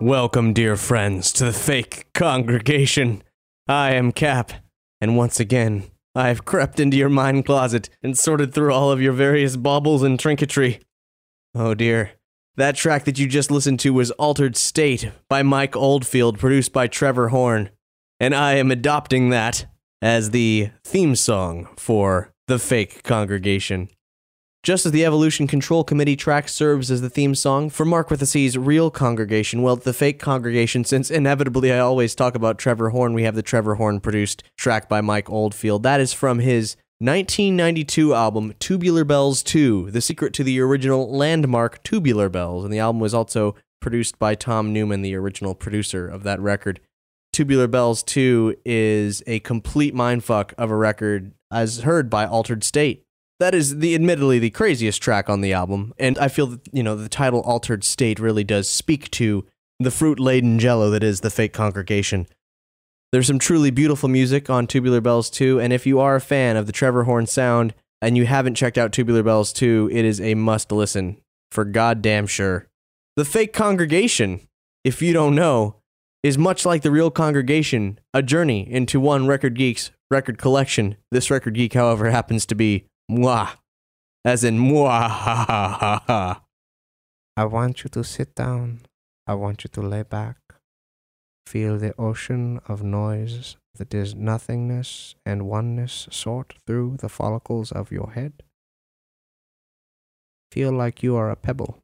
Welcome, dear friends, to the fake congregation. I am Cap, and once again, I have crept into your mind closet and sorted through all of your various baubles and trinketry. Oh dear. That track that you just listened to was Altered State by Mike Oldfield, produced by Trevor Horn, and I am adopting that as the theme song for the fake congregation. Just as the Evolution Control Committee track serves as the theme song for Mark with a C's real congregation, well, the fake congregation, since inevitably I always talk about Trevor Horn, we have the Trevor Horn produced track by Mike Oldfield. That is from his 1992 album, Tubular Bells 2, the secret to the original landmark Tubular Bells, and the album was also produced by Tom Newman, the original producer of that record. Tubular Bells 2 is a complete mindfuck of a record as heard by Altered State. That is admittedly the craziest track on the album, and I feel that, the title Altered State really does speak to the fruit-laden jello that is the fake congregation. There's some truly beautiful music on Tubular Bells 2, and if you are a fan of the Trevor Horn sound and you haven't checked out Tubular Bells 2, it is a must-listen, for goddamn sure. The fake congregation, if you don't know, is much like the real congregation, a journey into one record geek's record collection. This record geek, however, happens to be moi, as in moi, ha ha ha ha. I want you to sit down. I want you to lay back. Feel the ocean of noise that is nothingness and oneness sort through the follicles of your head. Feel like you are a pebble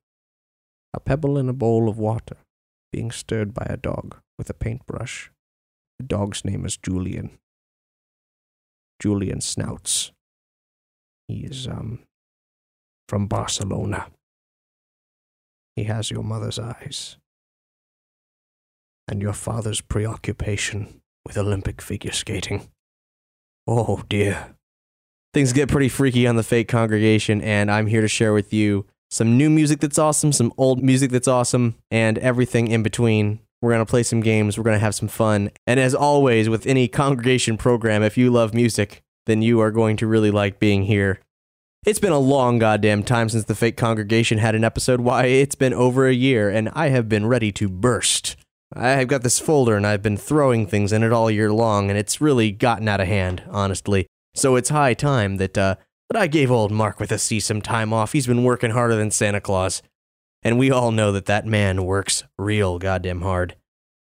in a bowl of water, being stirred by a dog with a paintbrush. The dog's name is Julian. Julian Snouts. He is, from Barcelona. He has your mother's eyes. And your father's preoccupation with Olympic figure skating. Oh dear. Things get pretty freaky on the fake congregation, and I'm here to share with you some new music that's awesome, some old music that's awesome, and everything in between. We're going to play some games, we're going to have some fun, and as always with any congregation program, if you love music, then you are going to really like being here. It's been a long goddamn time since the fake congregation had an episode. Why, it's been over a year, and I have been ready to burst. I've got this folder, and I've been throwing things in it all year long, and it's really gotten out of hand, honestly. So it's high time that I gave old Mark with a C some time off. He's been working harder than Santa Claus. And we all know that that man works real goddamn hard.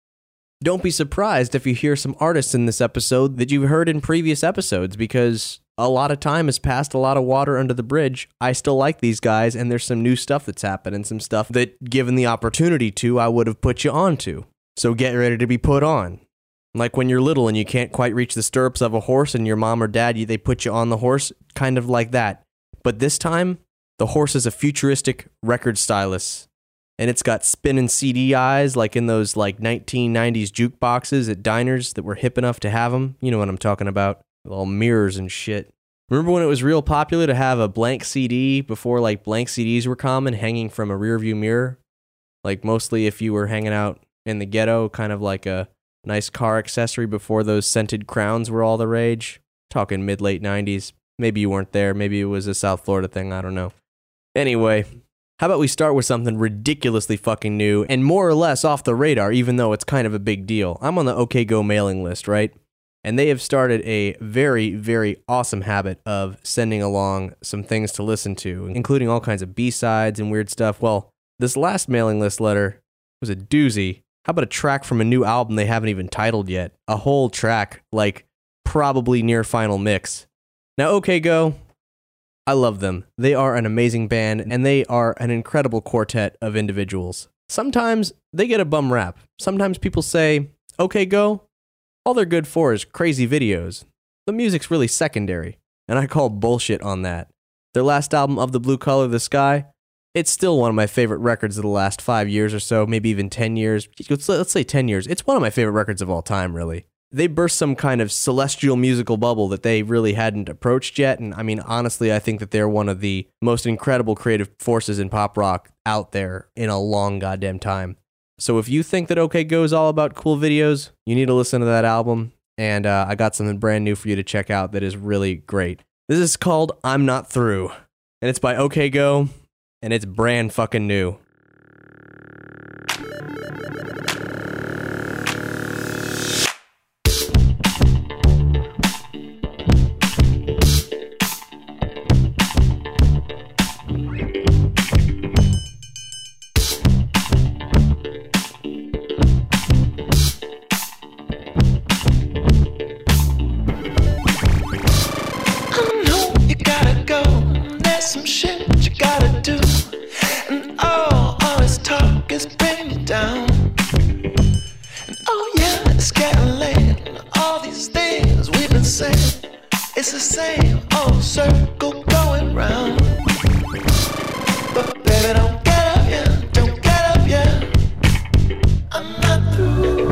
Don't be surprised if you hear some artists in this episode that you've heard in previous episodes, because a lot of time has passed, a lot of water under the bridge. I still like these guys, and there's some new stuff that's happened, some stuff that, given the opportunity to, I would have put you onto. So get ready to be put on. Like when you're little and you can't quite reach the stirrups of a horse, and your mom or dad, they put you on the horse, kind of like that. But this time, the horse is a futuristic record stylus. And it's got spinning CD eyes, like in those 1990s jukeboxes at diners that were hip enough to have them. You know what I'm talking about. With all mirrors and shit. Remember when it was real popular to have a blank CD before blank CDs were common, hanging from a rearview mirror? Mostly if you were hanging out in the ghetto, kind of like a nice car accessory before those scented crowns were all the rage. Talking mid-late 90s. Maybe you weren't there. Maybe it was a South Florida thing. I don't know. Anyway, how about we start with something ridiculously fucking new and more or less off the radar, even though it's kind of a big deal. I'm on the OK Go mailing list, right? And they have started a very, very awesome habit of sending along some things to listen to, including all kinds of B-sides and weird stuff. Well, this last mailing list letter was a doozy. How about a track from a new album they haven't even titled yet? A whole track, probably near final mix. Now, OK Go, I love them. They are an amazing band, and they are an incredible quartet of individuals. Sometimes they get a bum rap. Sometimes people say, OK Go, all they're good for is crazy videos. The music's really secondary, and I call bullshit on that. Their last album, Of the Blue Color of the Sky, it's still one of my favorite records of the last 5 years or so, maybe even 10 years. Let's say 10 years. It's one of my favorite records of all time, really. They burst some kind of celestial musical bubble that they really hadn't approached yet, and I mean, honestly, I think that they're one of the most incredible creative forces in pop rock out there in a long goddamn time. So if you think that OK Go is all about cool videos, you need to listen to that album, and I got something brand new for you to check out that is really great. This is called I'm Not Through, and it's by OK Go, and it's brand fucking new. the same. It's the same old circle going round. But baby, don't get up yet, don't get up yet. I'm not through.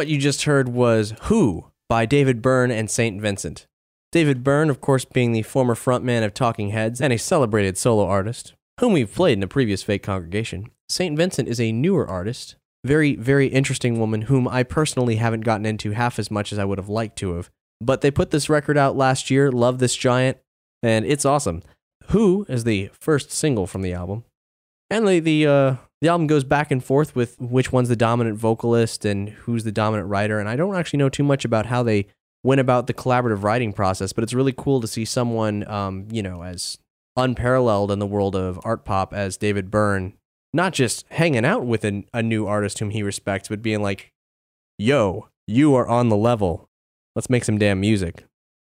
What you just heard was Who by David Byrne and St. Vincent. David Byrne, of course, being the former frontman of Talking Heads and a celebrated solo artist, whom we've played in a previous Fake Congregation. St. Vincent is a newer artist, very, very interesting woman whom I personally haven't gotten into half as much as I would have liked to have. But they put this record out last year, Love This Giant, and it's awesome. Who is the first single from the album. And the album goes back and forth with which one's the dominant vocalist and who's the dominant writer. And I don't actually know too much about how they went about the collaborative writing process, but it's really cool to see someone, as unparalleled in the world of art pop as David Byrne, not just hanging out with a new artist whom he respects, but being like, yo, you are on the level. Let's make some damn music.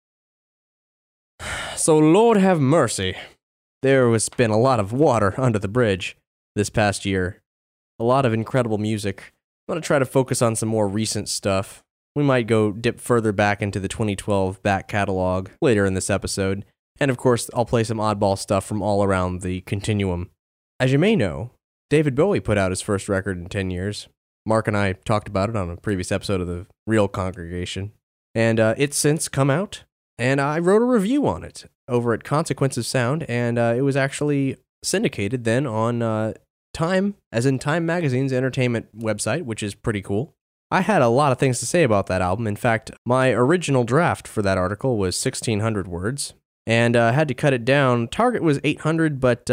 So Lord have mercy. There has been a lot of water under the bridge this past year. A lot of incredible music. I'm going to try to focus on some more recent stuff. We might go dip further back into the 2012 back catalog later in this episode. And of course, I'll play some oddball stuff from all around the continuum. As you may know, David Bowie put out his first record in 10 years. Mark and I talked about it on a previous episode of the Real Congregation. And it's since come out, and I wrote a review on it over at Consequence of Sound, and it was actually syndicated then on Time, as in Time Magazine's entertainment website, which is pretty cool. I had a lot of things to say about that album. In fact, my original draft for that article was 1,600 words, and I had to cut it down. Target was 800, but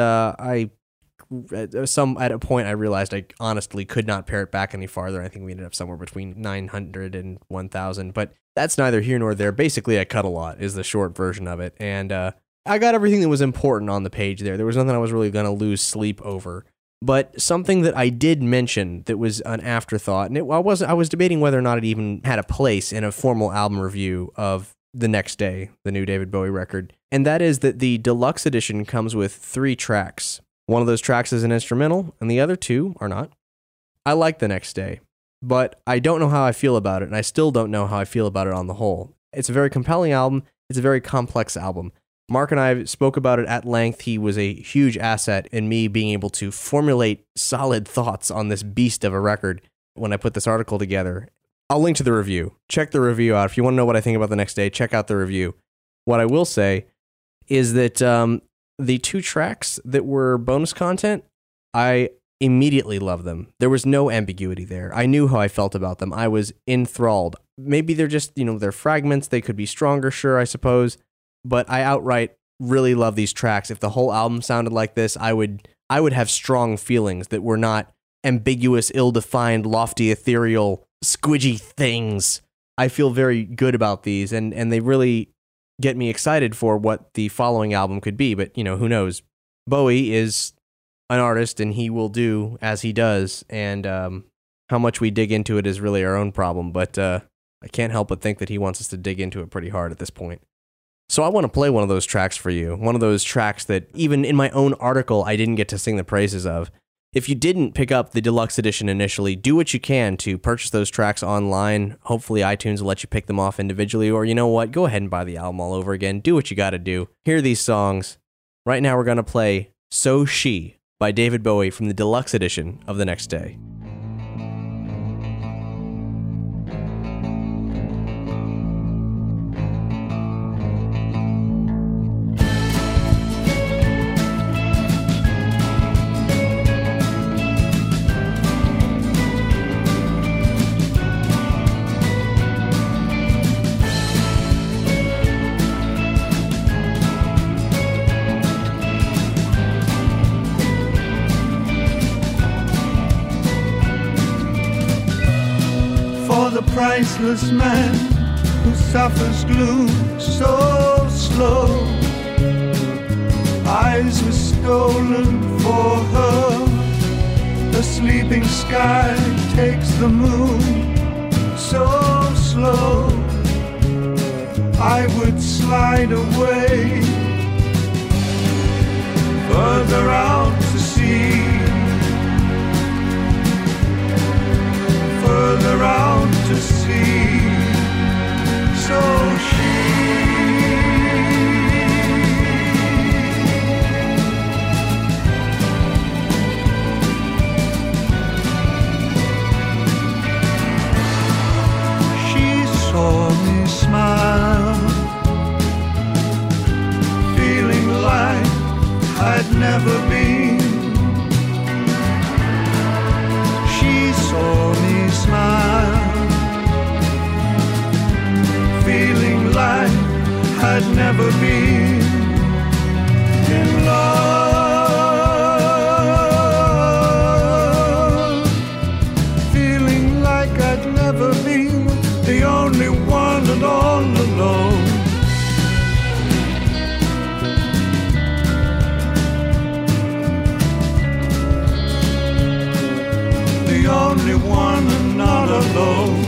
at a point I realized I honestly could not pare it back any farther. I think we ended up somewhere between 900 and 1,000, but that's neither here nor there. Basically, I cut a lot is the short version of it, and I got everything that was important on the page there. There was nothing I was really going to lose sleep over. But something that I did mention that was an afterthought, and I was debating whether or not it even had a place in a formal album review of The Next Day, the new David Bowie record, and that is that the deluxe edition comes with 3 tracks. One of those tracks is an instrumental, and the other 2 are not. I like The Next Day, but I don't know how I feel about it, and I still don't know how I feel about it on the whole. It's a very compelling album. It's a very complex album. Mark and I spoke about it at length. He was a huge asset in me being able to formulate solid thoughts on this beast of a record when I put this article together. I'll link to the review. Check the review out. If you want to know what I think about The Next Day, check out the review. What I will say is that the 2 tracks that were bonus content, I immediately loved them. There was no ambiguity there. I knew how I felt about them. I was enthralled. Maybe they're just, they're fragments. They could be stronger, sure, I suppose. But I outright really love these tracks. If the whole album sounded like this, I would have strong feelings that were not ambiguous, ill-defined, lofty, ethereal, squidgy things. I feel very good about these, and they really get me excited for what the following album could be. But, who knows? Bowie is an artist, and he will do as he does, and how much we dig into it is really our own problem. But I can't help but think that he wants us to dig into it pretty hard at this point. So I want to play one of those tracks for you, one of those tracks that even in my own article I didn't get to sing the praises of. If you didn't pick up the deluxe edition initially, do what you can to purchase those tracks online. Hopefully iTunes will let you pick them off individually, or you know what, go ahead and buy the album all over again. Do what you got to do. Hear these songs. Right now we're going to play So She by David Bowie from the deluxe edition of The Next Day. Priceless man who suffers gloom so slow. Eyes were stolen for her. The sleeping sky takes the moon so slow. I would slide away further out to sea, further out to sea. So I'd never been in love. Feeling like I'd never been the only one and all alone. The only one and not alone.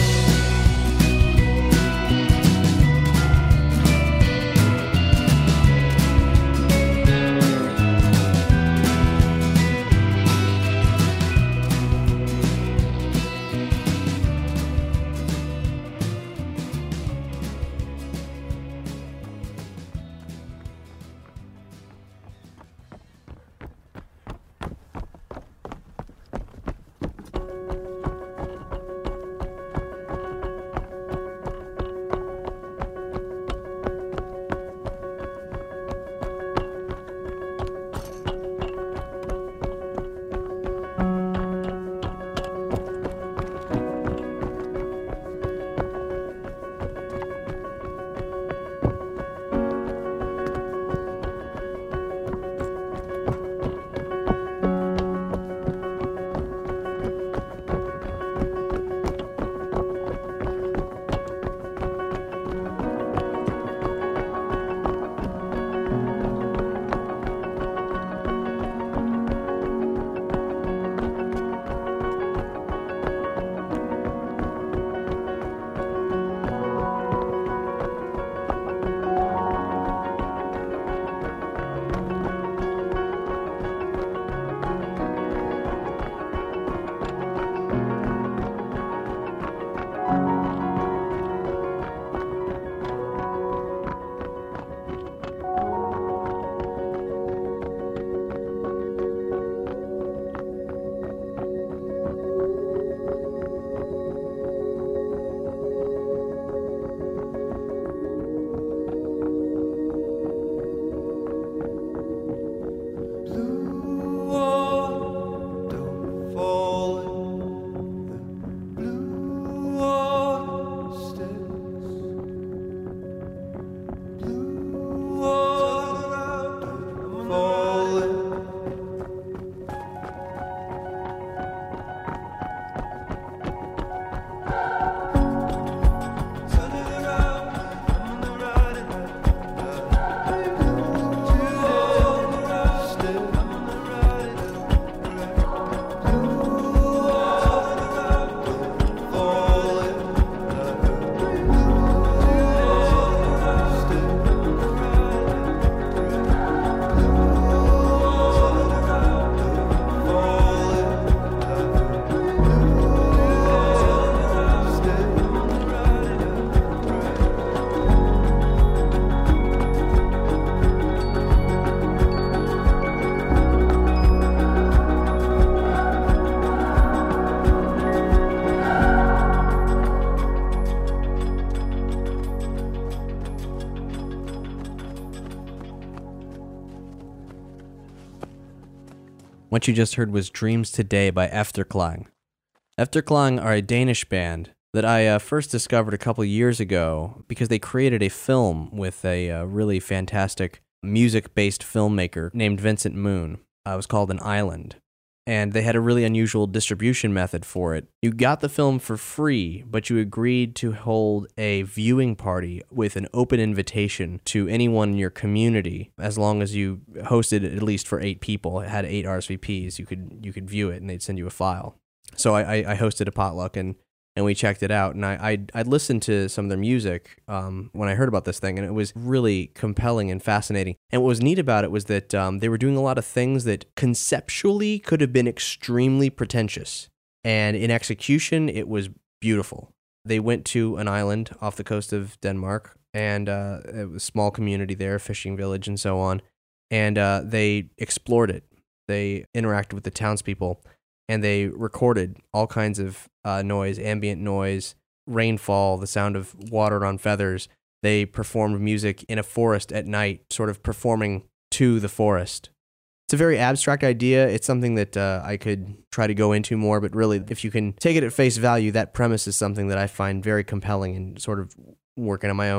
What you just heard was Dreams Today by Efterklang. Efterklang are a Danish band that I first discovered a couple years ago because they created a film with a really fantastic music-based filmmaker named Vincent Moon. It was called An Island. And they had a really unusual distribution method for it. You got the film for free, but you agreed to hold a viewing party with an open invitation to anyone in your community, as long as you hosted it at least for 8 people. It had 8 RSVPs. You could view it, and they'd send you a file. So I hosted a potluck, and we checked it out. And I'd listened to some of their music when I heard about this thing, and it was really compelling and fascinating. And what was neat about it was that they were doing a lot of things that conceptually could have been extremely pretentious. And in execution, it was beautiful. They went to an island off the coast of Denmark, and it was a small community there, fishing village and so on. And they explored it. They interacted with the townspeople, and they recorded all kinds of noise, ambient noise, rainfall, the sound of water on feathers. They performed music in a forest at night, sort of performing to the forest. It's a very abstract idea. It's something that I could try to go into more, but really, if you can take it at face value, that premise is something that I find very compelling and sort of working on my own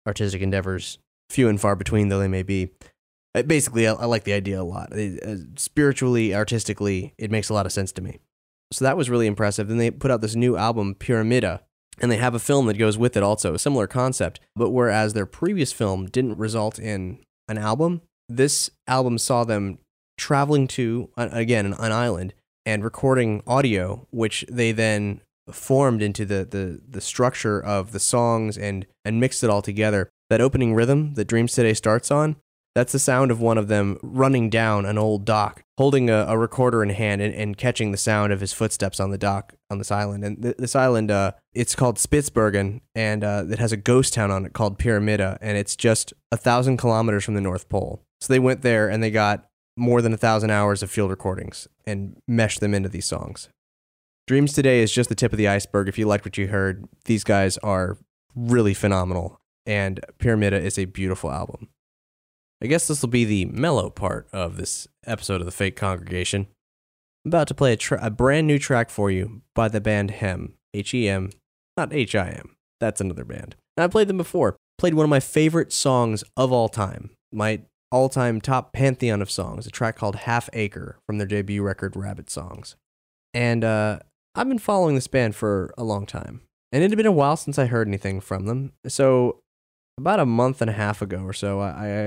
artistic endeavors, few and far between though they may be. Basically, I like the idea a lot. Spiritually, artistically, it makes a lot of sense to me. So that was really impressive. Then they put out this new album, Pyramida, and they have a film that goes with it also, a similar concept. But whereas their previous film didn't result in an album, this album saw them traveling to, again, an island and recording audio, which they then formed into the structure of the songs and mixed it all together. That opening rhythm that Dreams Today starts on, that's the sound of one of them running down an old dock, holding a recorder in hand and catching the sound of his footsteps on the dock on this island. And this island, it's called Spitsbergen, and it has a ghost town on it called Pyramida, and it's just 1,000 kilometers from the North Pole. So they went there and they got more than 1,000 hours of field recordings and meshed them into these songs. Dreams Today is just the tip of the iceberg. If you liked what you heard, these guys are really phenomenal, and Pyramida is a beautiful album. I guess this will be the mellow part of this episode of The Fake Congregation. I'm about to play a brand new track for you by the band Hem, H-E-M, not H-I-M. That's another band. And I played them before. Played one of my favorite songs of all time, my all-time top pantheon of songs, a track called Half Acre from their debut record, Rabbit Songs. And I've been following this band for a long time, and it had been a while since I heard anything from them. So about a month and a half ago or so,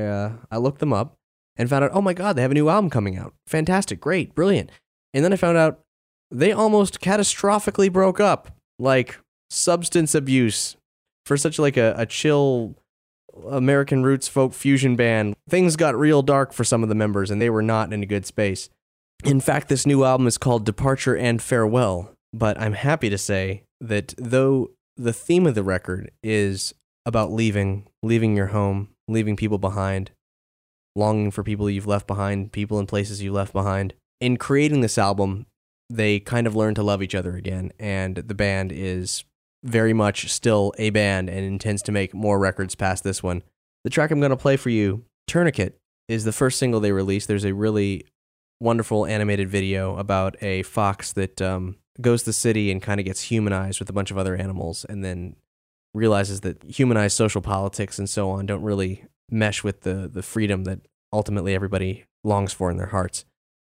I looked them up and found out, oh my God, they have a new album coming out. Fantastic, great, brilliant. And then I found out they almost catastrophically broke up, like substance abuse for such like a chill American roots folk fusion band. Things got real dark for some of the members, and they were not in a good space. In fact, this new album is called Departure and Farewell, but I'm happy to say that though the theme of the record is about leaving your home, leaving people behind, longing for people you've left behind, people and places you left behind. In creating this album, they kind of learned to love each other again, and the band is very much still a band and intends to make more records past this one. The track I'm going to play for you, Tourniquet, is the first single they released. There's a really wonderful animated video about a fox that goes to the city and kind of gets humanized with a bunch of other animals, and then realizes that humanized social politics and so on don't really mesh with the freedom that ultimately everybody longs for in their hearts.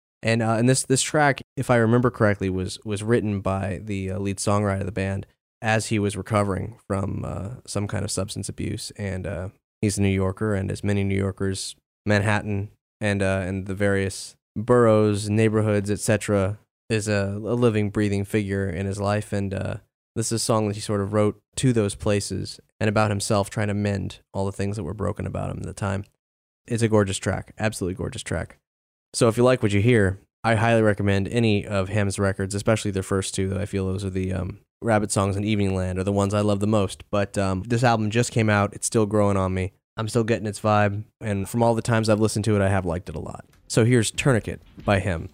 And this track, if I remember correctly, was written by the lead songwriter of the band as he was recovering from some kind of substance abuse. And he's a New Yorker, and as many New Yorkers, Manhattan and the various boroughs, neighborhoods, etc., is a living, breathing figure in his life. And this is a song that he sort of wrote to those places and about himself trying to mend all the things that were broken about him at the time. It's a gorgeous track, absolutely gorgeous track. So if you like what you hear, I highly recommend any of Hem's records, especially their first two, though I feel those are the Rabbit Songs and Evening Land are the ones I love the most. But this album just came out, it's still growing on me. I'm still getting its vibe, and from all the times I've listened to it, I have liked it a lot. So here's Tourniquet by Hem.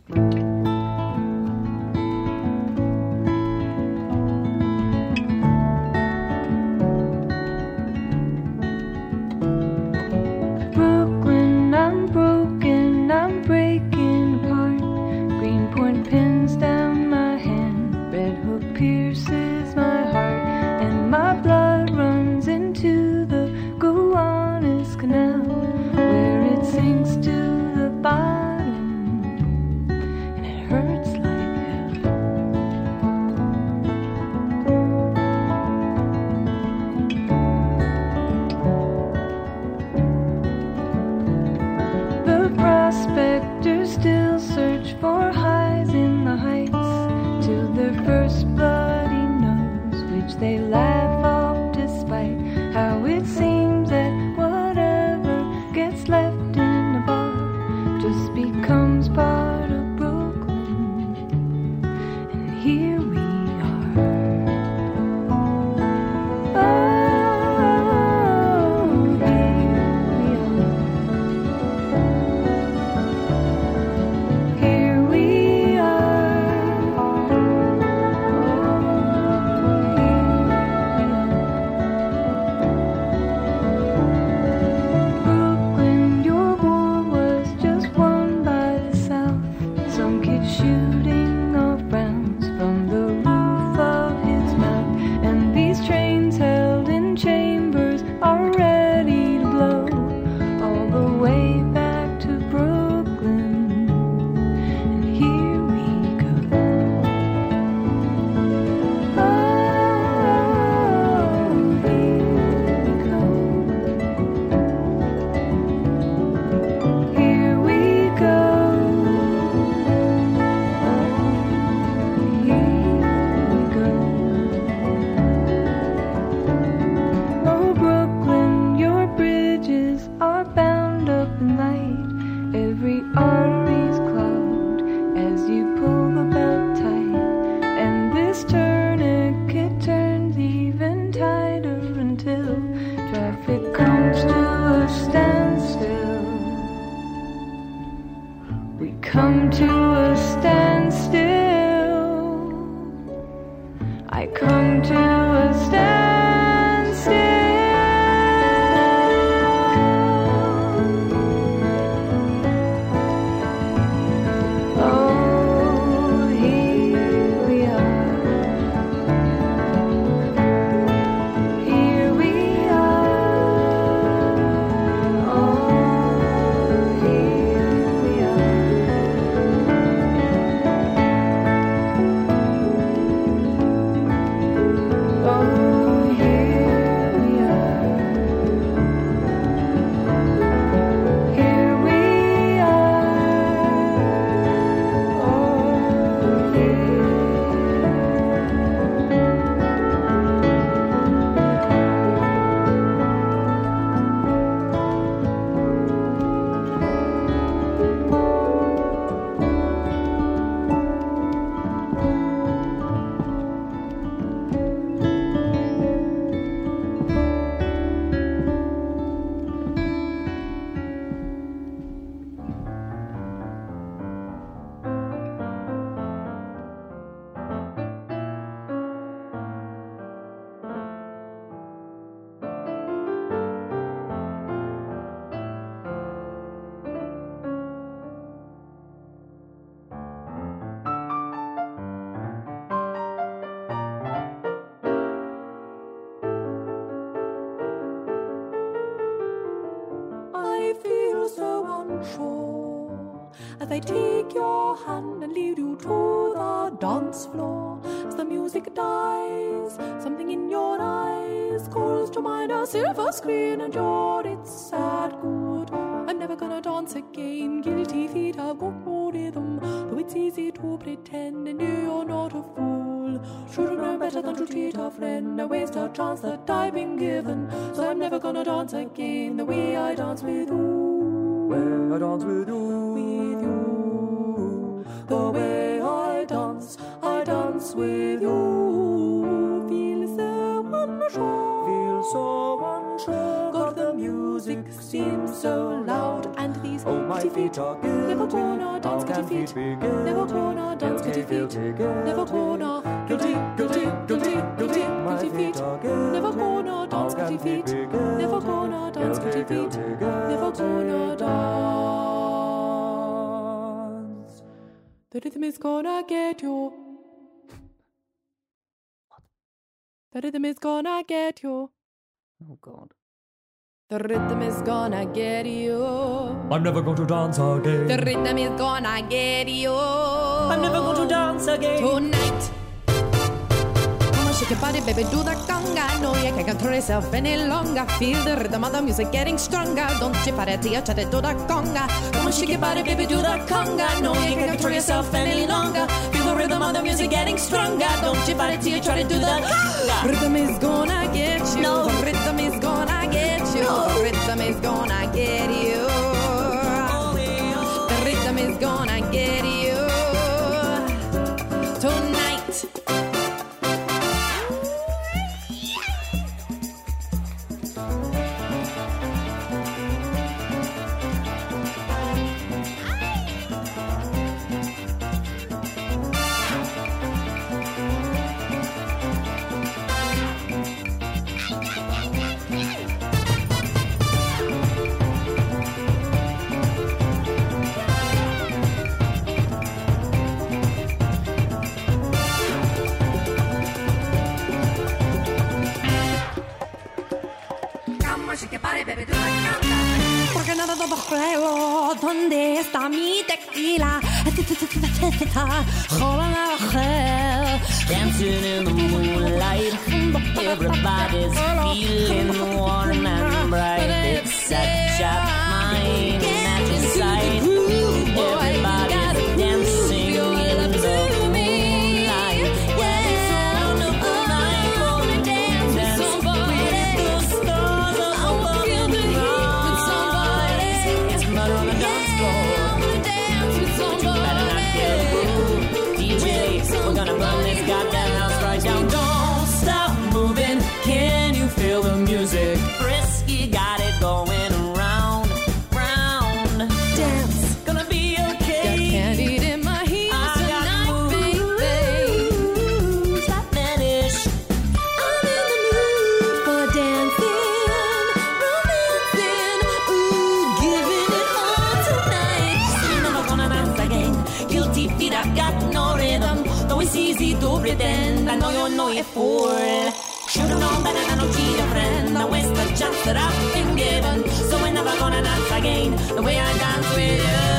shore. As I take your hand and lead you to the dance floor. As the music dies, something in your eyes calls to mind a silver screen and your it's sad goodbye. I'm never gonna dance again. Guilty feet have got no rhythm. Though it's easy to pretend and you're not a fool. Should've known better than to treat a friend and waste a chance that I've been given. So I'm never gonna dance again the way I dance with you. Way I dance with you. With you. The way I dance with you. Feel so unsure. Feel so unsure. God, the music seems so loud. And these pretty feet never gonna dance, pretty feet never gonna dance, pretty feet never gonna guilty, guilty, guilty, guilty, guilty feet never gonna dance, pretty feet never gonna dance, pretty feet never gonna dance. The rhythm is gonna get you. The rhythm is gonna get you. Oh, God. The rhythm is gonna get you. I'm never going to dance again. The rhythm is gonna get you. I'm never going to dance again. Tonight. Come on, shake your body, baby, do the conga. No, you can't control yourself any longer. Feel the rhythm of the music getting stronger. Don't you fight it till you try to do the conga. Come on, shake your body, baby, do the conga. No, you can't control yourself any longer. Feel the rhythm of the music getting stronger. Don't you fight it till you try to do the conga. Rhythm is gonna get you. No. The rhythm is gonna get you. No. The rhythm is gonna get you. The rhythm is gonna get you. Tonight. Porque nada todo juego, ¿dónde está mi tequila? Dancing in the moonlight, everybody's feeling warm and bright. It's such a mind-matching sight. Everybody's dancing in the moonlight. Well, it's a wonderful night for the dance with somebody. The stars are above the rise. It's murder on the dance floor. But you better not get booed. DJ, we're gonna burn this goddamn house right down. Don't stop moving. Can you feel the music? Frisky got it going round, round. Dance. Gonna be Got okay. candy in my heels I got tonight, baby. moves that vanish. I'm in the mood for dancing, romancing, ooh, giving it all tonight. I'm never gonna dance again. Guilty feet, I've got no rhythm. Though it's easy to pretend, I know you're no fool. Should've known better than to cheat a friend. I waste the chance that I've been given. So we're never gonna dance again the way I dance with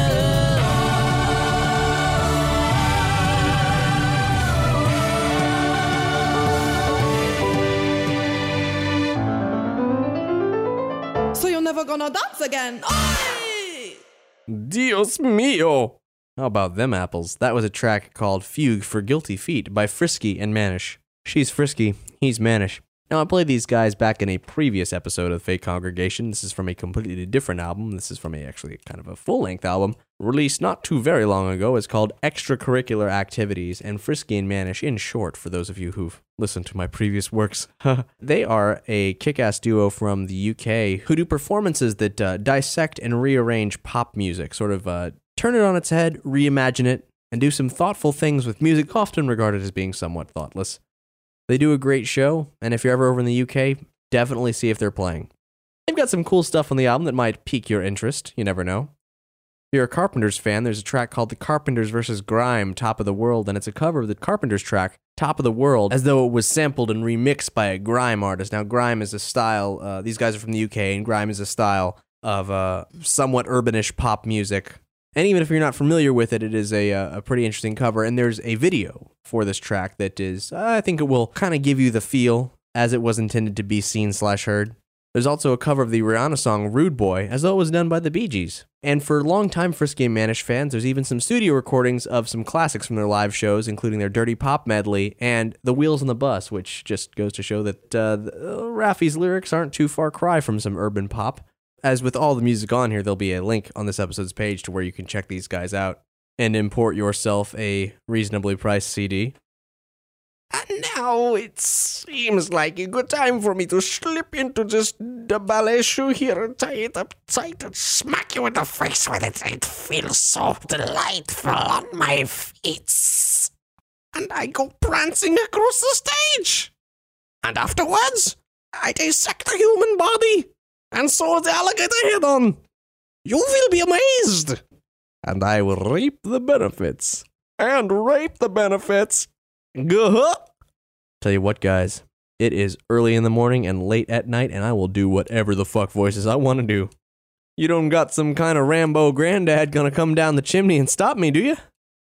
you. So you're never gonna dance again. Oi! Dios mío! How about them apples? That was a track called Fugue for Guilty Feet by Frisky and Manish. She's Frisky, he's Manish. Now, I played these guys back in a previous episode of Fake Congregation. This is from a completely different album. This is from actually kind of a full-length album, released not too very long ago. It's called Extracurricular Activities, and Frisky and Manish, in short, for those of you who've listened to my previous works. They are a kick-ass duo from the UK who do performances that dissect and rearrange pop music, sort of turn it on its head, reimagine it, and do some thoughtful things with music often regarded as being somewhat thoughtless. They do a great show, and if you're ever over in the UK, definitely see if they're playing. They've got some cool stuff on the album that might pique your interest, you never know. If you're a Carpenters fan, there's a track called The Carpenters vs. Grime, Top of the World, and it's a cover of the Carpenters track, Top of the World, as though it was sampled and remixed by a grime artist. Now, grime is a style, these guys are from the UK, and grime is a style of somewhat urbanish pop music. And even if you're not familiar with it, it is a pretty interesting cover. And there's a video for this track that is, I think it will kind of give you the feel as it was intended to be seen/heard. There's also a cover of the Rihanna song Rude Boy, as though it was done by the Bee Gees. And for longtime Frisky and Manish fans, there's even some studio recordings of some classics from their live shows, including their Dirty Pop medley and The Wheels on the Bus, which just goes to show that Raffi's lyrics aren't too far cry from some urban pop. As with all the music on here, there'll be a link on this episode's page to where you can check these guys out and import yourself a reasonably priced CD. And now it seems like a good time for me to slip into just the ballet shoe here and tie it up tight and smack you in the face with it. It feels so delightful on my feet. And I go prancing across the stage. And afterwards, I dissect the human body and sew the alligator head on. You will be amazed. And I will reap the benefits. And rape the benefits. Gah! Tell you what, guys, it is early in the morning and late at night, and I will do whatever the fuck voices I want to do. You don't got some kind of Rambo granddad gonna come down the chimney and stop me, do you?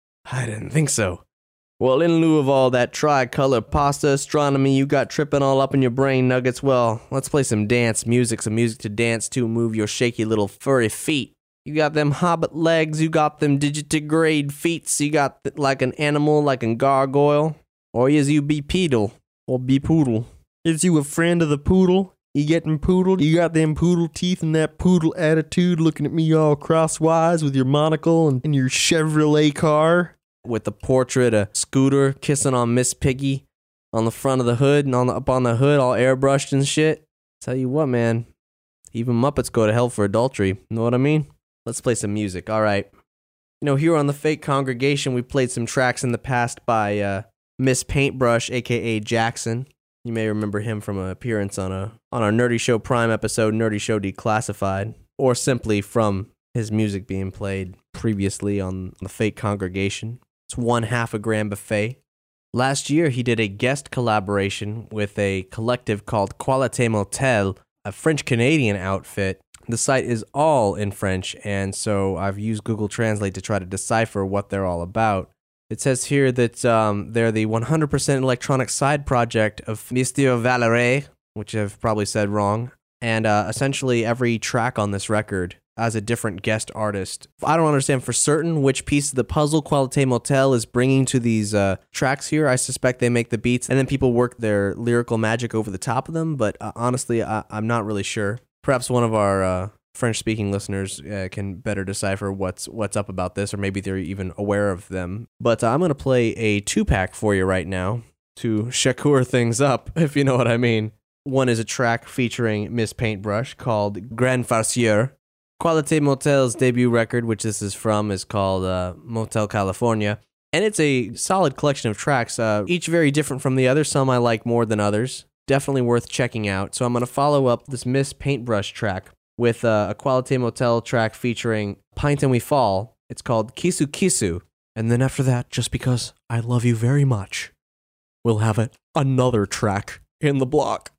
I didn't think so. Well, in lieu of all that tricolor pasta astronomy you got tripping all up in your brain nuggets, well, let's play some dance music, some music to dance to, move your shaky little furry feet. You got them hobbit legs, you got them digitigrade feet, you got like an animal, like a gargoyle. Or is you bipedal, or bipoodle. Is you a friend of the poodle? You getting poodled? You got them poodle teeth and that poodle attitude looking at me all crosswise with your monocle and your Chevrolet car? With the portrait of Scooter kissing on Miss Piggy on the front of the hood and up on the hood all airbrushed and shit. Tell you what, man, even Muppets go to hell for adultery. You know what I mean? Let's play some music, all right. You know, here on the Fake Congregation, we played some tracks in the past by Miss Paintbrush, a.k.a. Jackson. You may remember him from an appearance on our Nerdy Show Prime episode, Nerdy Show Declassified, or simply from his music being played previously on the Fake Congregation. It's 1/2 gram buffet. Last year, he did a guest collaboration with a collective called Qualité Motel, a French-Canadian outfit. The site is all in French, and so I've used Google Translate to try to decipher what they're all about. It says here that they're the 100% electronic side project of Mr. Valeray, which I've probably said wrong, and essentially every track on this record has a different guest artist. I don't understand for certain which piece of the puzzle Qualité Motel is bringing to these tracks here. I suspect they make the beats, and then people work their lyrical magic over the top of them, but honestly, I'm not really sure. Perhaps one of our French-speaking listeners can better decipher what's up about this, or maybe they're even aware of them. But I'm going to play a 2-pack for you right now to Shakur things up, if you know what I mean. One is a track featuring Miss Paintbrush called Grand Farceur. Qualité Motel's debut record, which this is from, is called Motel California. And it's a solid collection of tracks, each very different from the other. Some I like more than others. Definitely worth checking out. So I'm going to follow up this Miss Paintbrush track with a Qualité Motel track featuring Pint and We Fall. It's called Kisu Kisu. And then after that, just because I love you very much, we'll have another track in the block.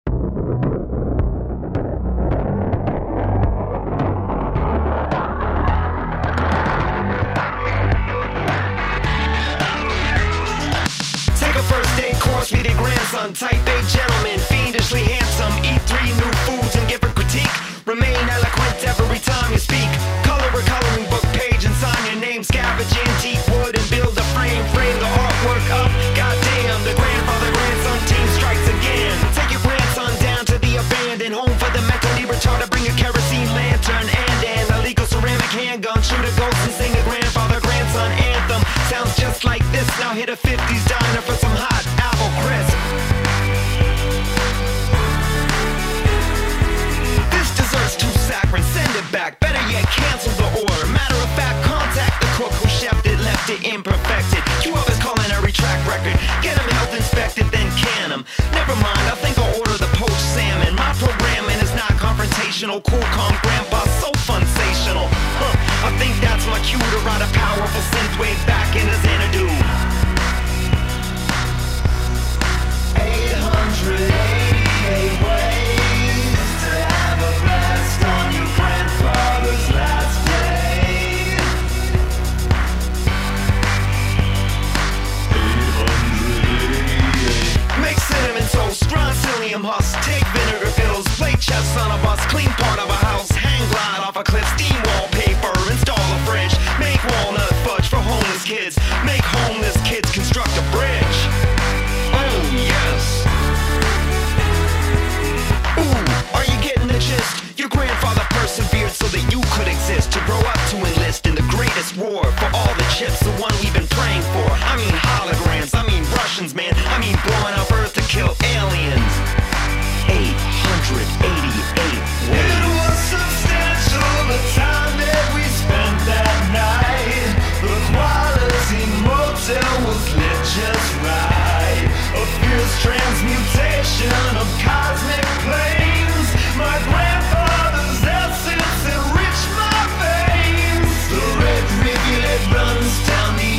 Take a first date course, meet a grandson, type A gentleman, fiendishly handsome, eat 3 new foods and give a critique. Remain eloquent every time you speak. Color a coloring book page and sign your name. Scavenge antique wood and build a frame. Frame the artwork up. Goddamn, the grandfather-grandson team strikes again. Take your grandson down to the abandoned home for the mentally retarded. Bring a kerosene lantern and an illegal ceramic handgun. Shoot a ghost and sing the grandfather-grandson anthem. Sounds just like this. Now hit a 50s diner for some hot apple crisp. Too saccharine, send it back. Better yet, cancel the order. Matter of fact, contact the cook who chefed it, left it imperfected. You up his culinary track record. Get him health inspected, then can him. Never mind, I think I'll order the poached salmon. My programming is not confrontational. Cool, calm, grandpa, so funsational. I think that's my cue to ride a powerful synthwave back in the Xanadu. 888 ways to have a blast on your friend. insist to grow up to enlist in the greatest war for all the chips, the one we've been praying for. I mean holograms, I mean Russians, man. I mean blowing up Earth to kill aliens. 888 ways. It was substantial, the time that we spent that night. The quality motel was lit just right. A fierce transmutation of cosmic planes. My grandfather's essence enriched my veins. The red rivulet runs down the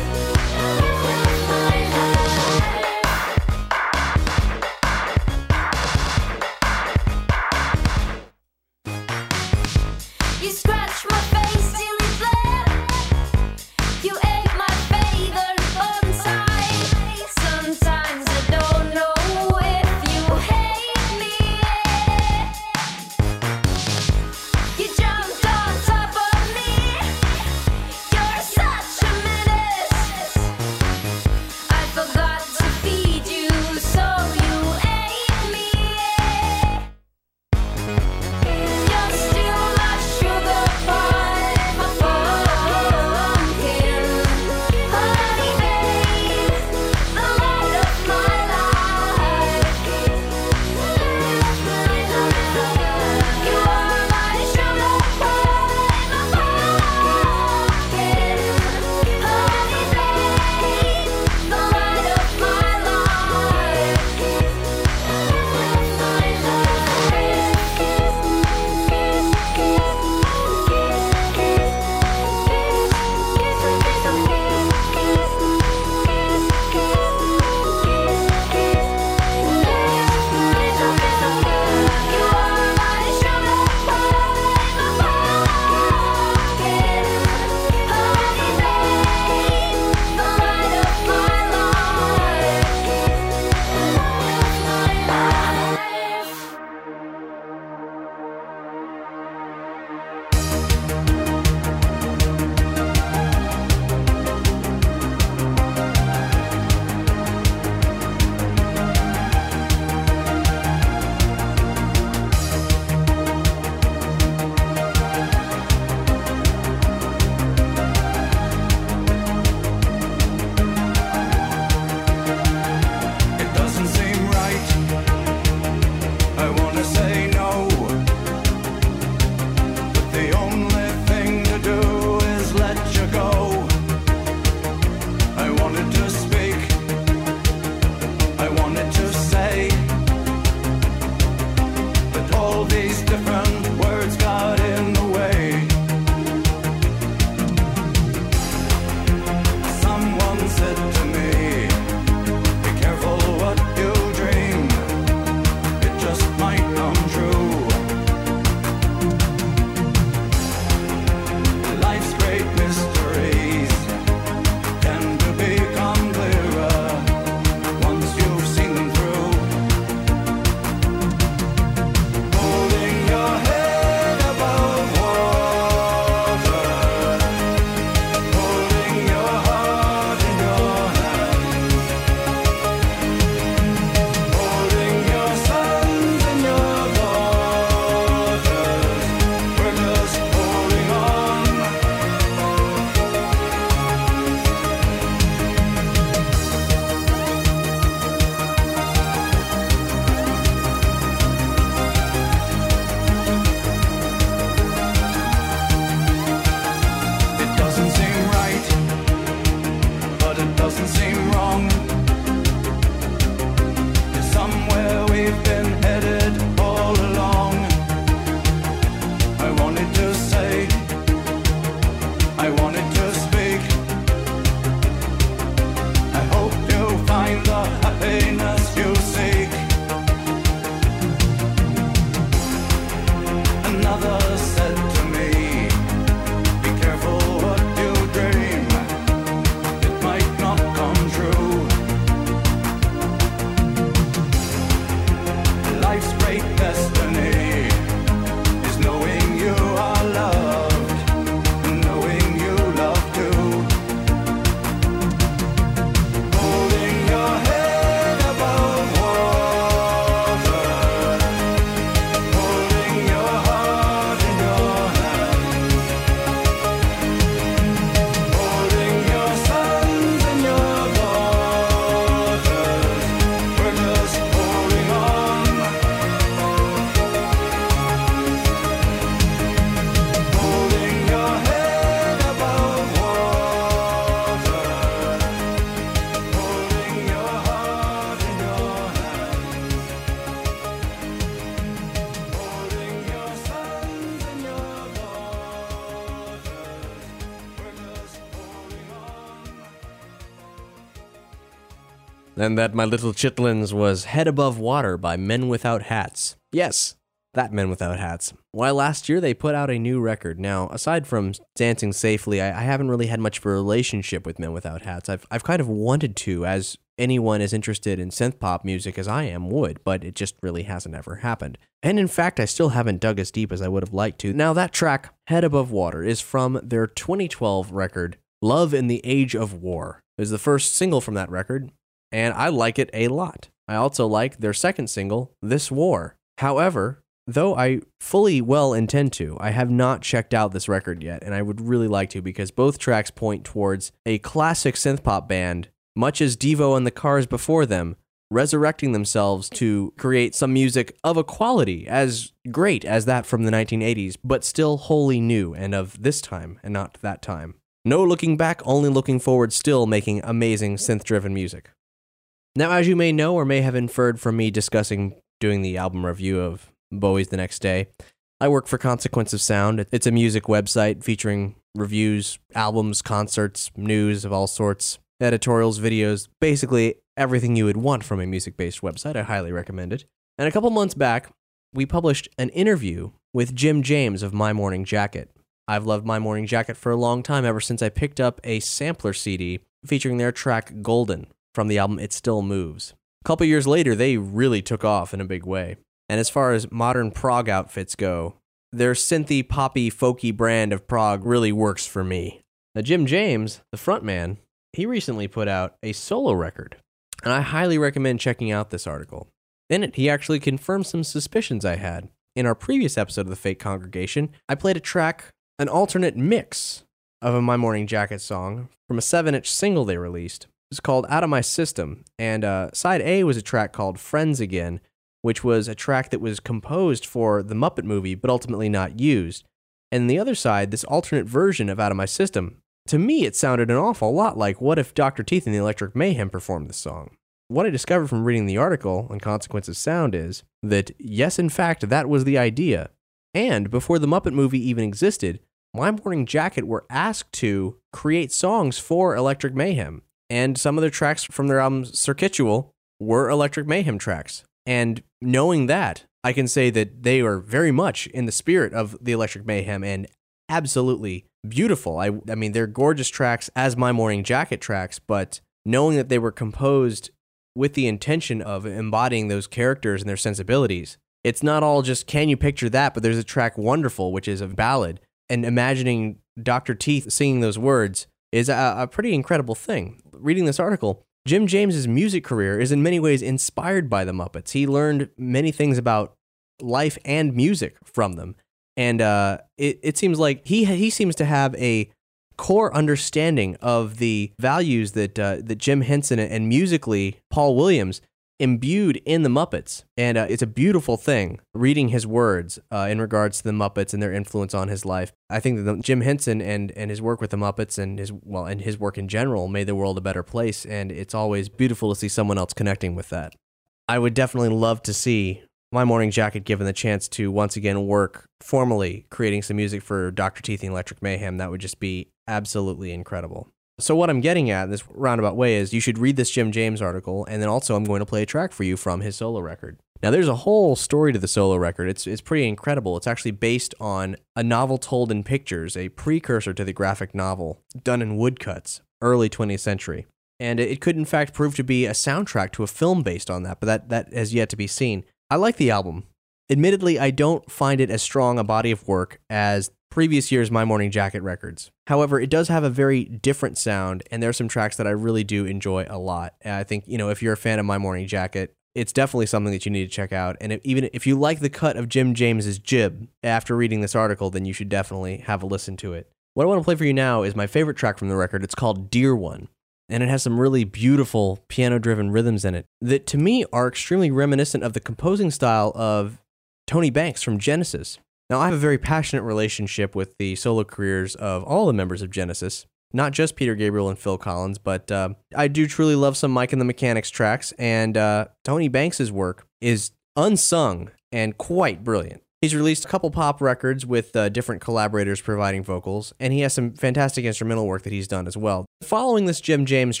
And that, my little chitlins, was Head Above Water by Men Without Hats. Yes, that Men Without Hats. Why, last year they put out a new record. Now, aside from Dancing Safely, I haven't really had much of a relationship with Men Without Hats. I've kind of wanted to, as anyone as interested in synth pop music as I am would, but it just really hasn't ever happened. And in fact, I still haven't dug as deep as I would have liked to. Now, that track, Head Above Water, is from their 2012 record, Love in the Age of War. It was the first single from that record, and I like it a lot. I also like their second single, This War. However, though I fully well intend to, I have not checked out this record yet, and I would really like to, because both tracks point towards a classic synthpop band, much as Devo and the Cars before them, resurrecting themselves to create some music of a quality as great as that from the 1980s, but still wholly new and of this time and not that time. No looking back, only looking forward, still making amazing synth-driven music. Now, as you may know or may have inferred from me doing the album review of Bowie's The Next Day, I work for Consequence of Sound. It's a music website featuring reviews, albums, concerts, news of all sorts, editorials, videos, basically everything you would want from a music-based website. I highly recommend it. And a couple months back, we published an interview with Jim James of My Morning Jacket. I've loved My Morning Jacket for a long time, ever since I picked up a sampler CD featuring their track Golden from the album It Still Moves. A couple years later, they really took off in a big way. And as far as modern prog outfits go, their synthy, poppy, folky brand of prog really works for me. Now, Jim James, the frontman, he recently put out a solo record, and I highly recommend checking out this article. In it, he actually confirmed some suspicions I had. In our previous episode of The Fake Congregation, I played a track, an alternate mix of a My Morning Jacket song from a 7-inch single they released. It's called Out of My System, and side A was a track called Friends Again, which was a track that was composed for the Muppet movie, but ultimately not used. And the other side, this alternate version of Out of My System, to me it sounded an awful lot like What If Dr. Teeth and the Electric Mayhem performed this song. What I discovered from reading the article on Consequence of Sound is that, yes, in fact, that was the idea. And before the Muppet movie even existed, My Morning Jacket were asked to create songs for Electric Mayhem. And some of their tracks from their album Circuitual were Electric Mayhem tracks. And knowing that, I can say that they are very much in the spirit of the Electric Mayhem and absolutely beautiful. I mean, they're gorgeous tracks as My Morning Jacket tracks, but knowing that they were composed with the intention of embodying those characters and their sensibilities, it's not all just, can you picture that? But there's a track Wonderful, which is a ballad, and imagining Dr. Teeth singing those words is a pretty incredible thing. Reading this article, Jim James's music career is in many ways inspired by the Muppets. He learned many things about life and music from them. And it seems like he seems to have a core understanding of the values that Jim Henson and musically Paul Williams imbued in the Muppets. And it's a beautiful thing reading his words in regards to the Muppets and their influence on his life. I think that Jim Henson and his work with the Muppets and his work in general made the world a better place, and it's always beautiful to see someone else connecting with that. I would definitely love to see My Morning Jacket given the chance to once again work formally creating some music for Dr. Teeth and Electric Mayhem. That would just be absolutely incredible. So what I'm getting at in this roundabout way is you should read this Jim James article, and then also I'm going to play a track for you from his solo record. Now, there's a whole story to the solo record. It's pretty incredible. It's actually based on a novel told in pictures, a precursor to the graphic novel, done in woodcuts, early 20th century. And it could, in fact, prove to be a soundtrack to a film based on that, but that has yet to be seen. I like the album. Admittedly, I don't find it as strong a body of work as previous year's My Morning Jacket records. However, it does have a very different sound, and there are some tracks that I really do enjoy a lot. And I think, if you're a fan of My Morning Jacket, it's definitely something that you need to check out. And even if you like the cut of Jim James's Jib after reading this article, then you should definitely have a listen to it. What I want to play for you now is my favorite track from the record. It's called Dear One, and it has some really beautiful piano-driven rhythms in it that, to me, are extremely reminiscent of the composing style of Tony Banks from Genesis. Now, I have a very passionate relationship with the solo careers of all the members of Genesis, not just Peter Gabriel and Phil Collins, but I do truly love some Mike and the Mechanics tracks, and Tony Banks' work is unsung and quite brilliant. He's released a couple pop records with different collaborators providing vocals, and he has some fantastic instrumental work that he's done as well. Following this Jim James track,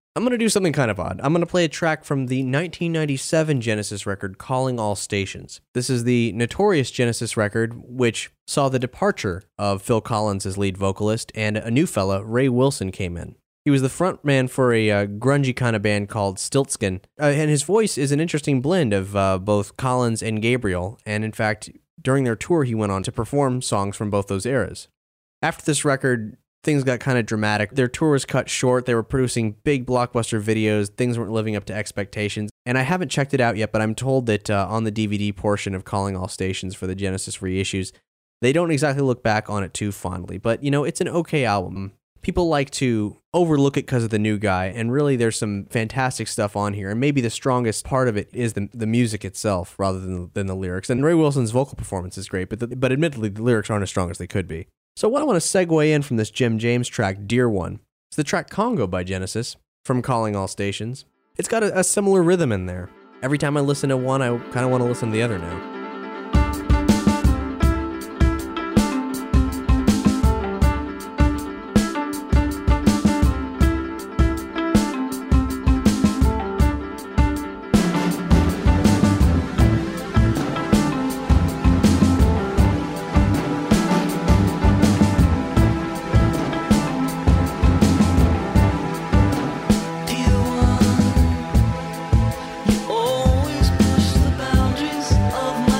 I'm going to do something kind of odd. I'm going to play a track from the 1997 Genesis record, Calling All Stations. This is the notorious Genesis record, which saw the departure of Phil Collins as lead vocalist, and a new fella, Ray Wilson, came in. He was the frontman for a grungy kind of band called Stiltskin, and his voice is an interesting blend of both Collins and Gabriel, and in fact, during their tour, he went on to perform songs from both those eras. After this record, things got kind of dramatic. Their tour was cut short. They were producing big blockbuster videos. Things weren't living up to expectations. And I haven't checked it out yet, but I'm told that on the DVD portion of Calling All Stations for the Genesis reissues, they don't exactly look back on it too fondly. But, you know, it's an okay album. People like to overlook it because of the new guy, and really there's some fantastic stuff on here. And maybe the strongest part of it is the music itself rather than the lyrics. And Ray Wilson's vocal performance is great, but admittedly, the lyrics aren't as strong as they could be. So what I want to segue in from this Jim James track, Dear One, is the track Congo by Genesis from Calling All Stations. It's got a similar rhythm in there. Every time I listen to one, I kind of want to listen to the other now. Dear one, you always push the boundaries of my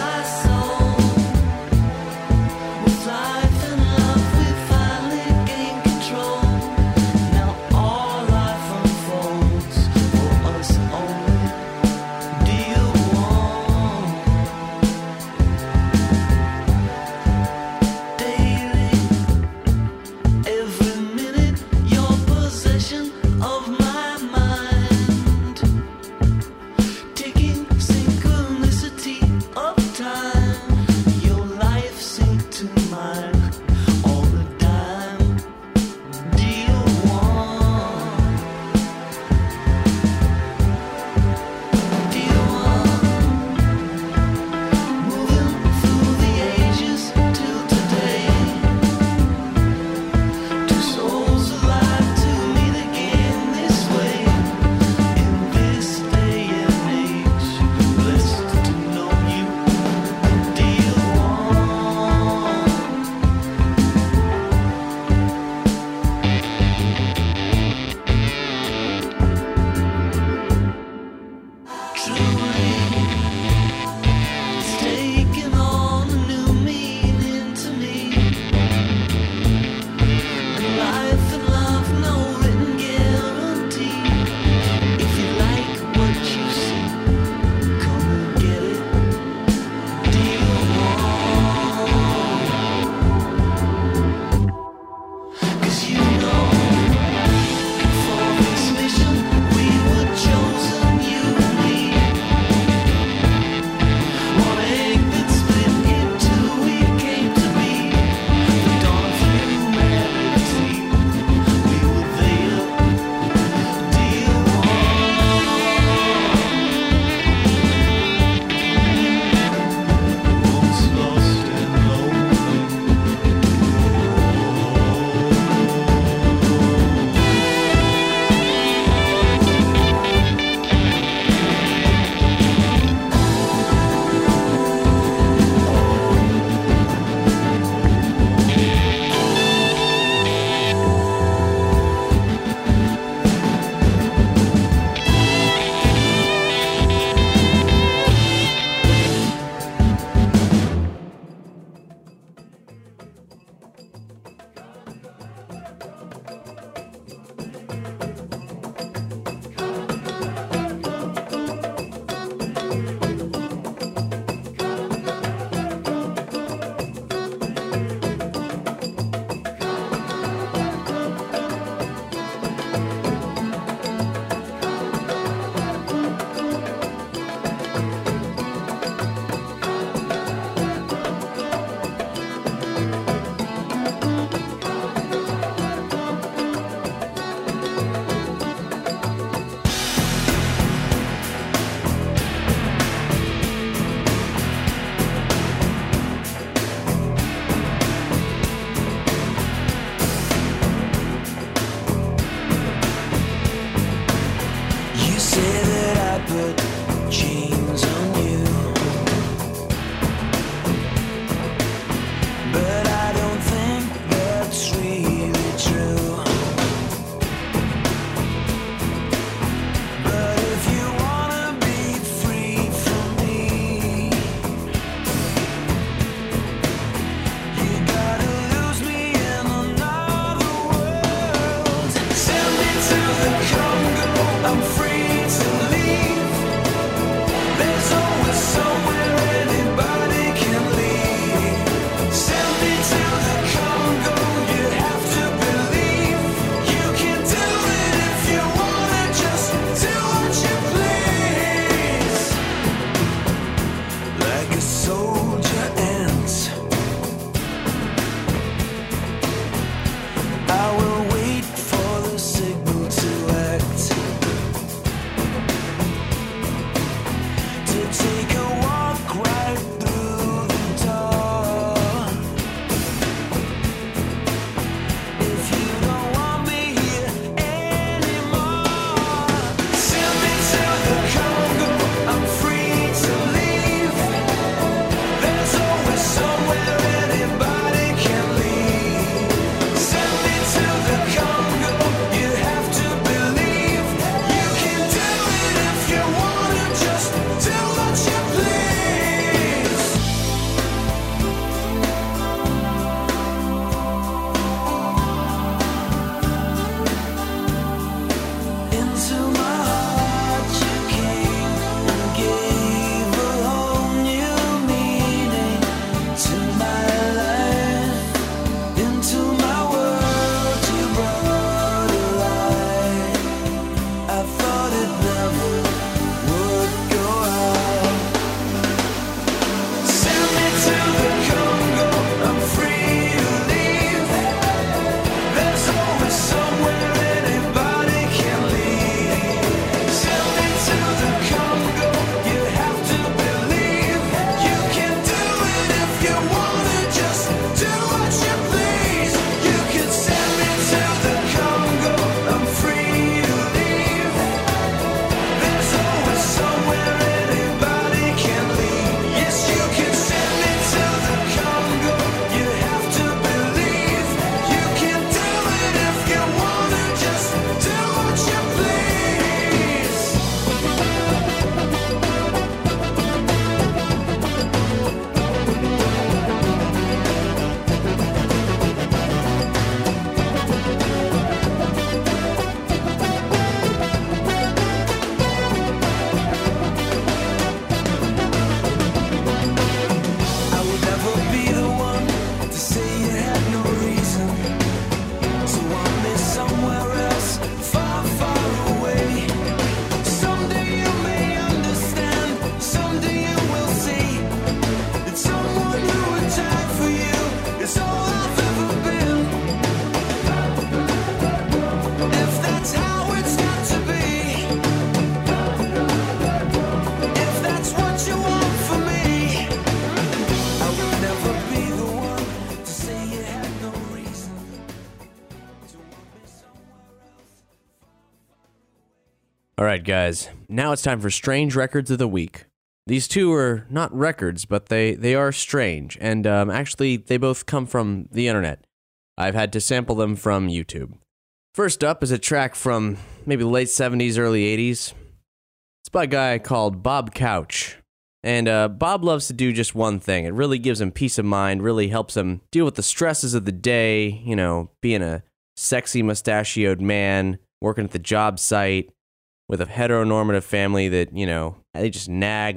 All right, guys. Now it's time for Strange Records of the Week. These two are not records, but they are strange. And actually, they both come from the internet. I've had to sample them from YouTube. First up is a track from maybe the late 70s, early 80s. It's by a guy called Bob Couch. And Bob loves to do just one thing. It really gives him peace of mind, really helps him deal with the stresses of the day, you know, being a sexy mustachioed man, working at the job site, with a heteronormative family that, you know, they just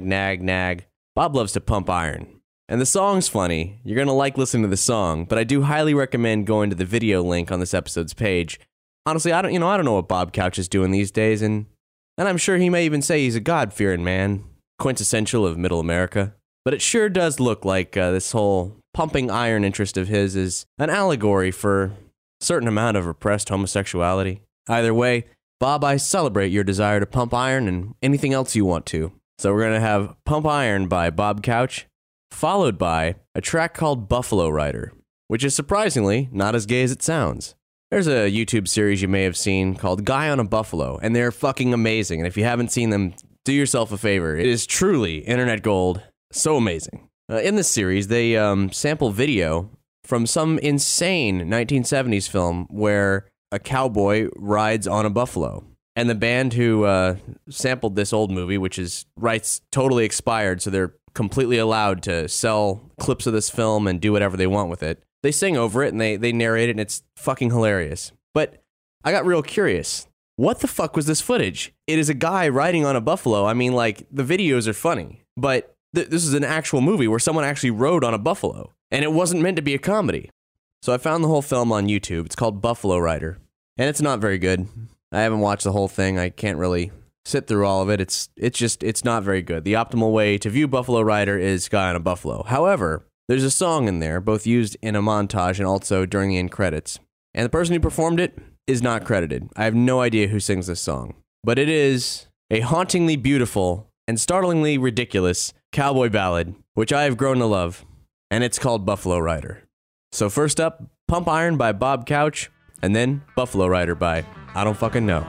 nag. Bob loves to pump iron. And the song's funny. You're going to like listening to the song, but I do highly recommend going to the video link on this episode's page. Honestly, I don't know what Bob Couch is doing these days, and I'm sure he may even say he's a God-fearing man, quintessential of middle America. But it sure does look like this whole pumping iron interest of his is an allegory for a certain amount of repressed homosexuality. Either way, Bob, I celebrate your desire to pump iron and anything else you want to. So we're going to have Pump Iron by Bob Couch, followed by a track called Buffalo Rider, which is surprisingly not as gay as it sounds. There's a YouTube series you may have seen called Guy on a Buffalo, and they're fucking amazing. And if you haven't seen them, do yourself a favor. It is truly internet gold. So amazing. In this series, they sample video from some insane 1970s film where a cowboy rides on a buffalo. And the band who sampled this old movie, which is rights totally expired, so they're completely allowed to sell clips of this film and do whatever they want with it. They sing over it and they narrate it, and it's fucking hilarious. But I got real curious. What the fuck was this footage? It is a guy riding on a buffalo. I mean, like, the videos are funny, but this is an actual movie where someone actually rode on a buffalo, and it wasn't meant to be a comedy. So I found the whole film on YouTube. It's called Buffalo Rider, and it's not very good. I haven't watched the whole thing. I can't really sit through all of it. It's not very good. The optimal way to view Buffalo Rider is Guy on a Buffalo. However, there's a song in there, both used in a montage and also during the end credits. And the person who performed it is not credited. I have no idea who sings this song. But it is a hauntingly beautiful and startlingly ridiculous cowboy ballad, which I have grown to love. And it's called Buffalo Rider. So first up, Pump Iron by Bob Couch, and then Buffalo Rider by I Don't Fucking Know.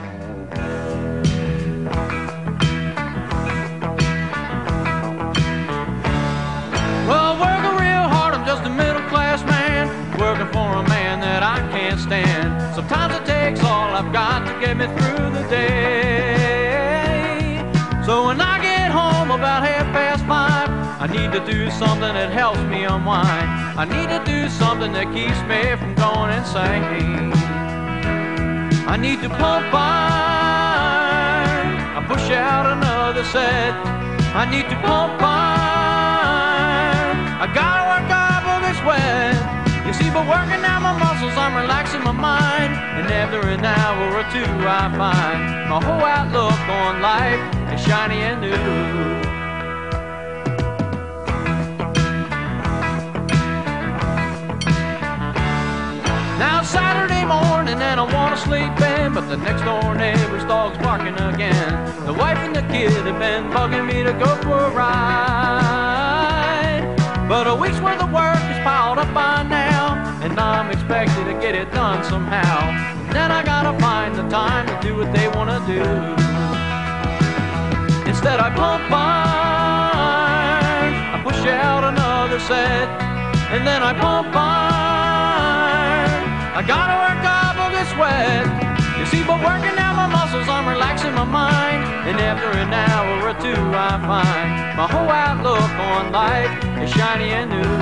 Well, working real hard, I'm just a middle-class man, working for a man that I can't stand. Sometimes it takes all I've got to get me through the day. So when I get home about 5:30, I need to do something that helps me unwind. I need to do something that keeps me from going insane. I need to pump iron, I push out another set. I need to pump iron, I gotta work up all this sweat. You see, by working out my muscles, I'm relaxing my mind. And after an hour or two, I find my whole outlook on life is shiny and new. Now it's Saturday morning and I want to sleep in, but the next door neighbor's dog's barking again. The wife and the kid have been bugging me to go for a ride, but a week's worth of work is piled up by now, and I'm expected to get it done somehow. And then I gotta find the time to do what they want to do. Instead I pump iron, I push out another set, and then I pump iron, I gotta work up all this sweat. You see, by working out my muscles, I'm relaxing my mind. And after an hour or two, I find my whole outlook on life is shiny and new.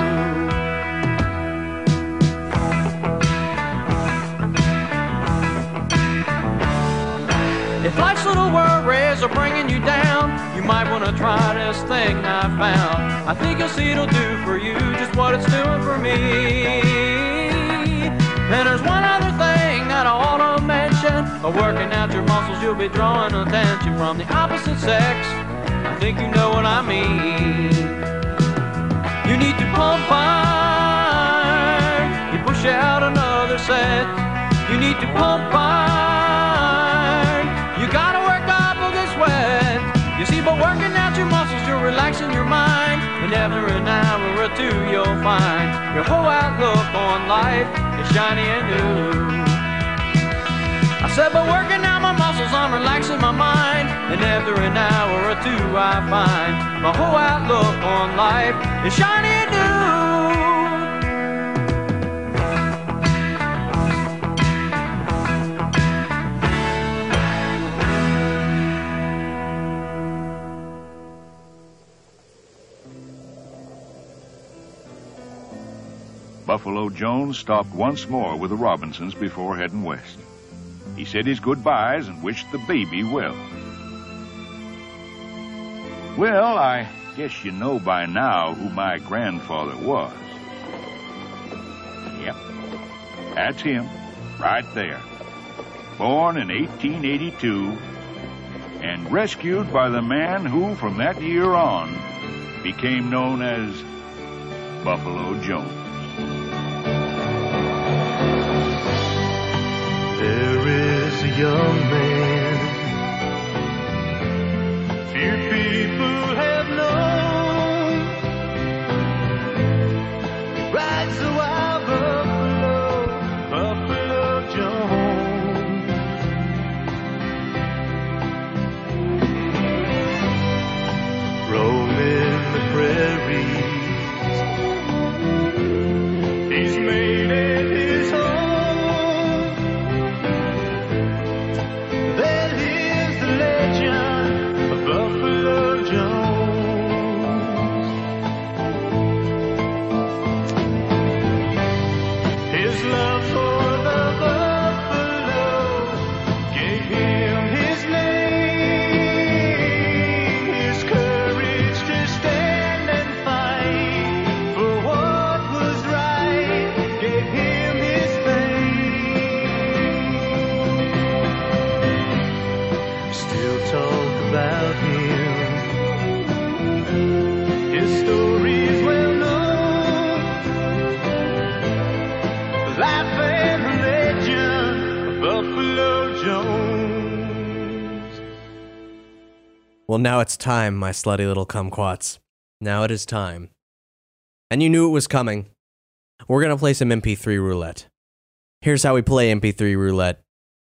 If life's little worries are bringing you down, you might want to try this thing I found. I think you'll see it'll do for you just what it's doing for me. And there's one other thing that I ought to mention. By working out your muscles, you'll be drawing attention from the opposite sex. I think you know what I mean. You need to pump iron, you push out another set. You need to pump iron, you gotta work up all this sweat. You see, by working out your muscles, you're relaxing your mind. And after an hour or two, you'll find your whole outlook on life is shiny and new. I said, by working out my muscles, I'm relaxing my mind, and after an hour or two I find my whole outlook on life is shiny new. Buffalo Jones stopped once more with the Robinsons before heading west. He said his goodbyes and wished the baby well. Well, I guess you know by now who my grandfather was. Yep, that's him, right there. Born in 1882 and rescued by the man who, from that year on, became known as Buffalo Jones. There is a young man few people have known. Rides a wild buffalo, Buffalo Jones. Roaming the prairies, he's made it his home. Well, now it's time, my slutty little kumquats. Now it is time. And you knew it was coming. We're going to play some MP3 roulette. Here's how we play MP3 roulette.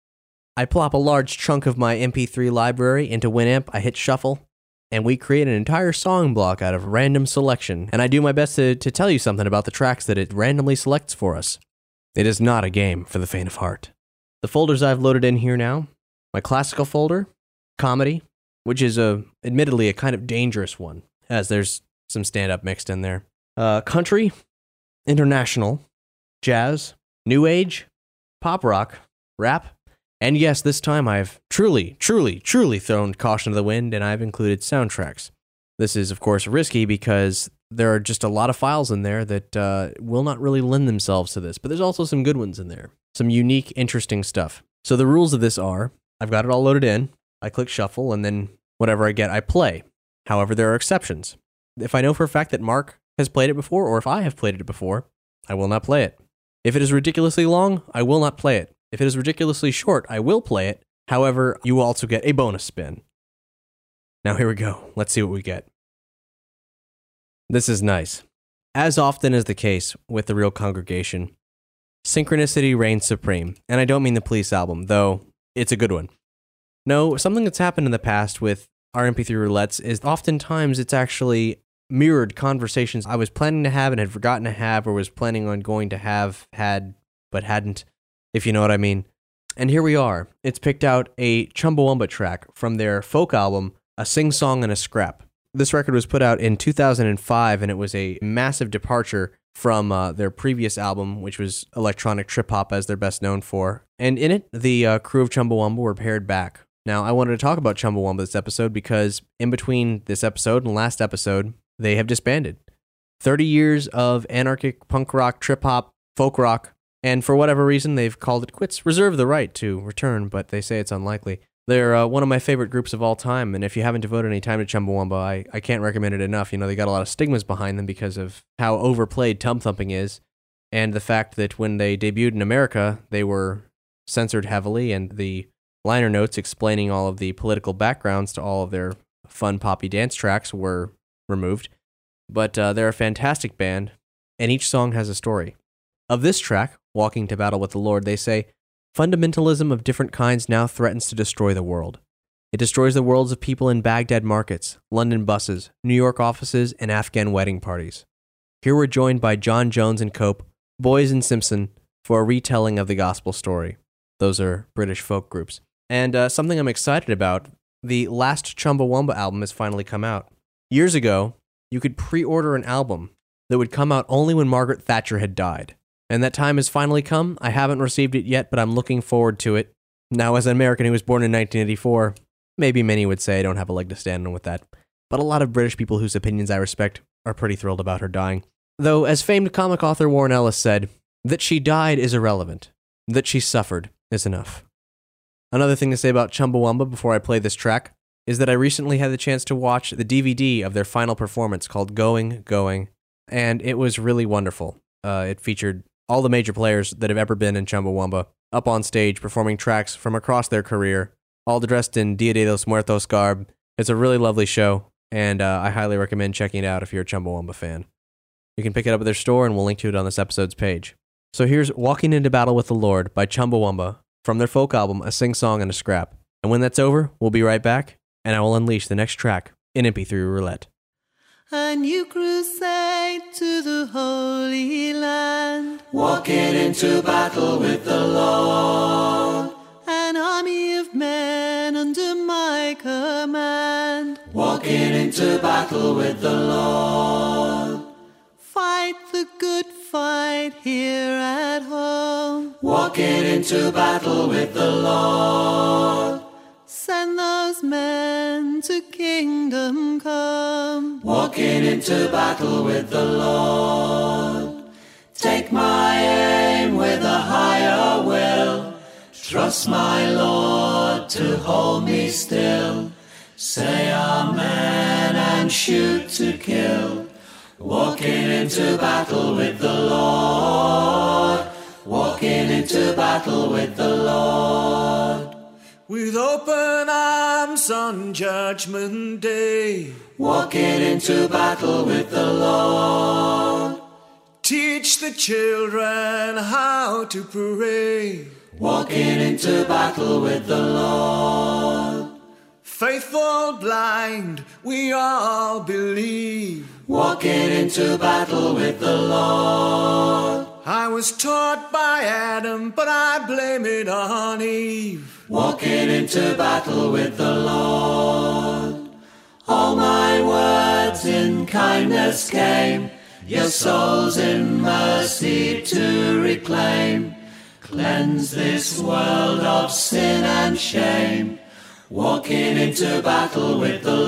I plop a large chunk of my MP3 library into Winamp, I hit shuffle, and we create an entire song block out of random selection, and I do my best to tell you something about the tracks that it randomly selects for us. It is not a game for the faint of heart. The folders I've loaded in here now, my classical folder, comedy, which is admittedly a kind of dangerous one, as there's some stand-up mixed in there. Country, international, jazz, new age, pop rock, rap, and yes, this time I've truly thrown caution to the wind, and I've included soundtracks. This is, of course, risky because there are just a lot of files in there that will not really lend themselves to this, but there's also some good ones in there. Some unique, interesting stuff. So the rules of this are, I've got it all loaded in, I click shuffle, and then whatever I get, I play. However, there are exceptions. If I know for a fact that Mark has played it before, or if I have played it before, I will not play it. If it is ridiculously long, I will not play it. If it is ridiculously short, I will play it. However, you will also get a bonus spin. Now here we go. Let's see what we get. This is nice. As often is the case with the Real Congregation, synchronicity reigns supreme. And I don't mean the Police album, though it's a good one. No, something that's happened in the past with our MP3 roulettes is oftentimes it's actually mirrored conversations I was planning to have and had forgotten to have, or was planning on going to have had but hadn't, if you know what I mean. And here we are. It's picked out a Chumbawamba track from their folk album, A Sing Song and a Scrap. This record was put out in 2005, and it was a massive departure from their previous album, which was electronic trip-hop, as they're best known for. And in it, the crew of Chumbawamba were paired back. Now, I wanted to talk about Chumbawamba this episode because in between this episode and last episode, they have disbanded. 30 years of anarchic punk rock, trip-hop, folk rock, and for whatever reason, they've called it quits. Reserve the right to return, but they say it's unlikely. They're one of my favorite groups of all time, and if you haven't devoted any time to Chumbawamba, I can't recommend it enough. You know, they got a lot of stigmas behind them because of how overplayed Tum Thumping is, and the fact that when they debuted in America, they were censored heavily, and the liner notes explaining all of the political backgrounds to all of their fun poppy dance tracks were removed. But they're a fantastic band, and each song has a story. Of this track, Walking to Battle with the Lord, they say, Fundamentalism of different kinds now threatens to destroy the world. It destroys the worlds of people in Baghdad markets, London buses, New York offices, and Afghan wedding parties. Here we're joined by John Jones and Cope, Boys and Simpson, for a retelling of the gospel story. Those are British folk groups. And something I'm excited about, the last Chumbawamba album has finally come out. Years ago, you could pre-order an album that would come out only when Margaret Thatcher had died. And that time has finally come. I haven't received it yet, but I'm looking forward to it. Now, as an American who was born in 1984, maybe many would say I don't have a leg to stand on with that. But a lot of British people whose opinions I respect are pretty thrilled about her dying. Though, as famed comic author Warren Ellis said, that she died is irrelevant. That she suffered is enough. Another thing to say about Chumbawamba before I play this track is that I recently had the chance to watch the DVD of their final performance called Going, Going, and it was really wonderful. It featured all the major players that have ever been in Chumbawamba up on stage performing tracks from across their career, all dressed in Dia de los Muertos garb. It's a really lovely show, and I highly recommend checking it out if you're a Chumbawamba fan. You can pick it up at their store, and we'll link to it on this episode's page. So here's Walking into Battle with the Lord by Chumbawamba from their folk album, A Sing Song and a Scrap. And when that's over, we'll be right back, and I will unleash the next track in MP3 Roulette. A new crusade to the Holy Land, Walking into battle with the Lord. an army of men under my command, Walking into battle with the Lord. fight the good fight here at home, Walking into battle with the Lord. send those men to kingdom come, Walking into battle with the Lord. Take my aim with a higher will. Trust my Lord to hold me still. Say amen and shoot to kill. Walking into battle with the Lord. Walking into battle with the Lord. With open arms on Judgment Day, Walking into battle with the Lord. teach the children how to pray. Walking into battle with the Lord. Faithful blind, we all believe. Walking into battle with the Lord. I was taught by Adam, but I blame it on Eve. Walking into battle with the Lord. All my words in kindness came, your souls in mercy to reclaim. Cleanse this world of sin and shame. Walking into battle with the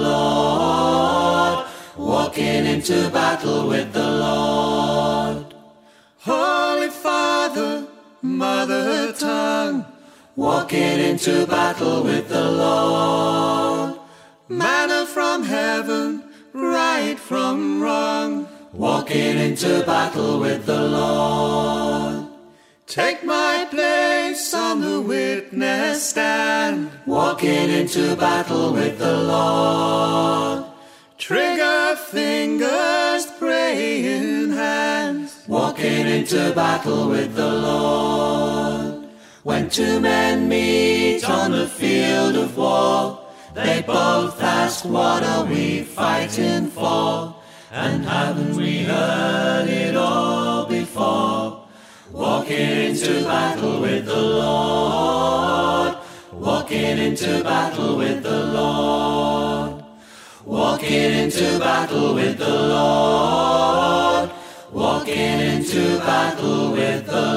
Lord. Walking into battle with the Lord. Holy Father, Mother Tongue, Walking into battle with the Lord. manna from heaven, right from wrong. Walking into battle with the Lord. Take my place on the witness stand. Walking into battle with the Lord. Trigger fingers, praying hands. Walking into battle with the Lord. When two men meet on the field of war, they both ask, what are we fighting for? And haven't we heard it all before? Walking into battle with the Lord. Walking into battle with the Lord. Walking into battle with the Lord. Walking into battle with the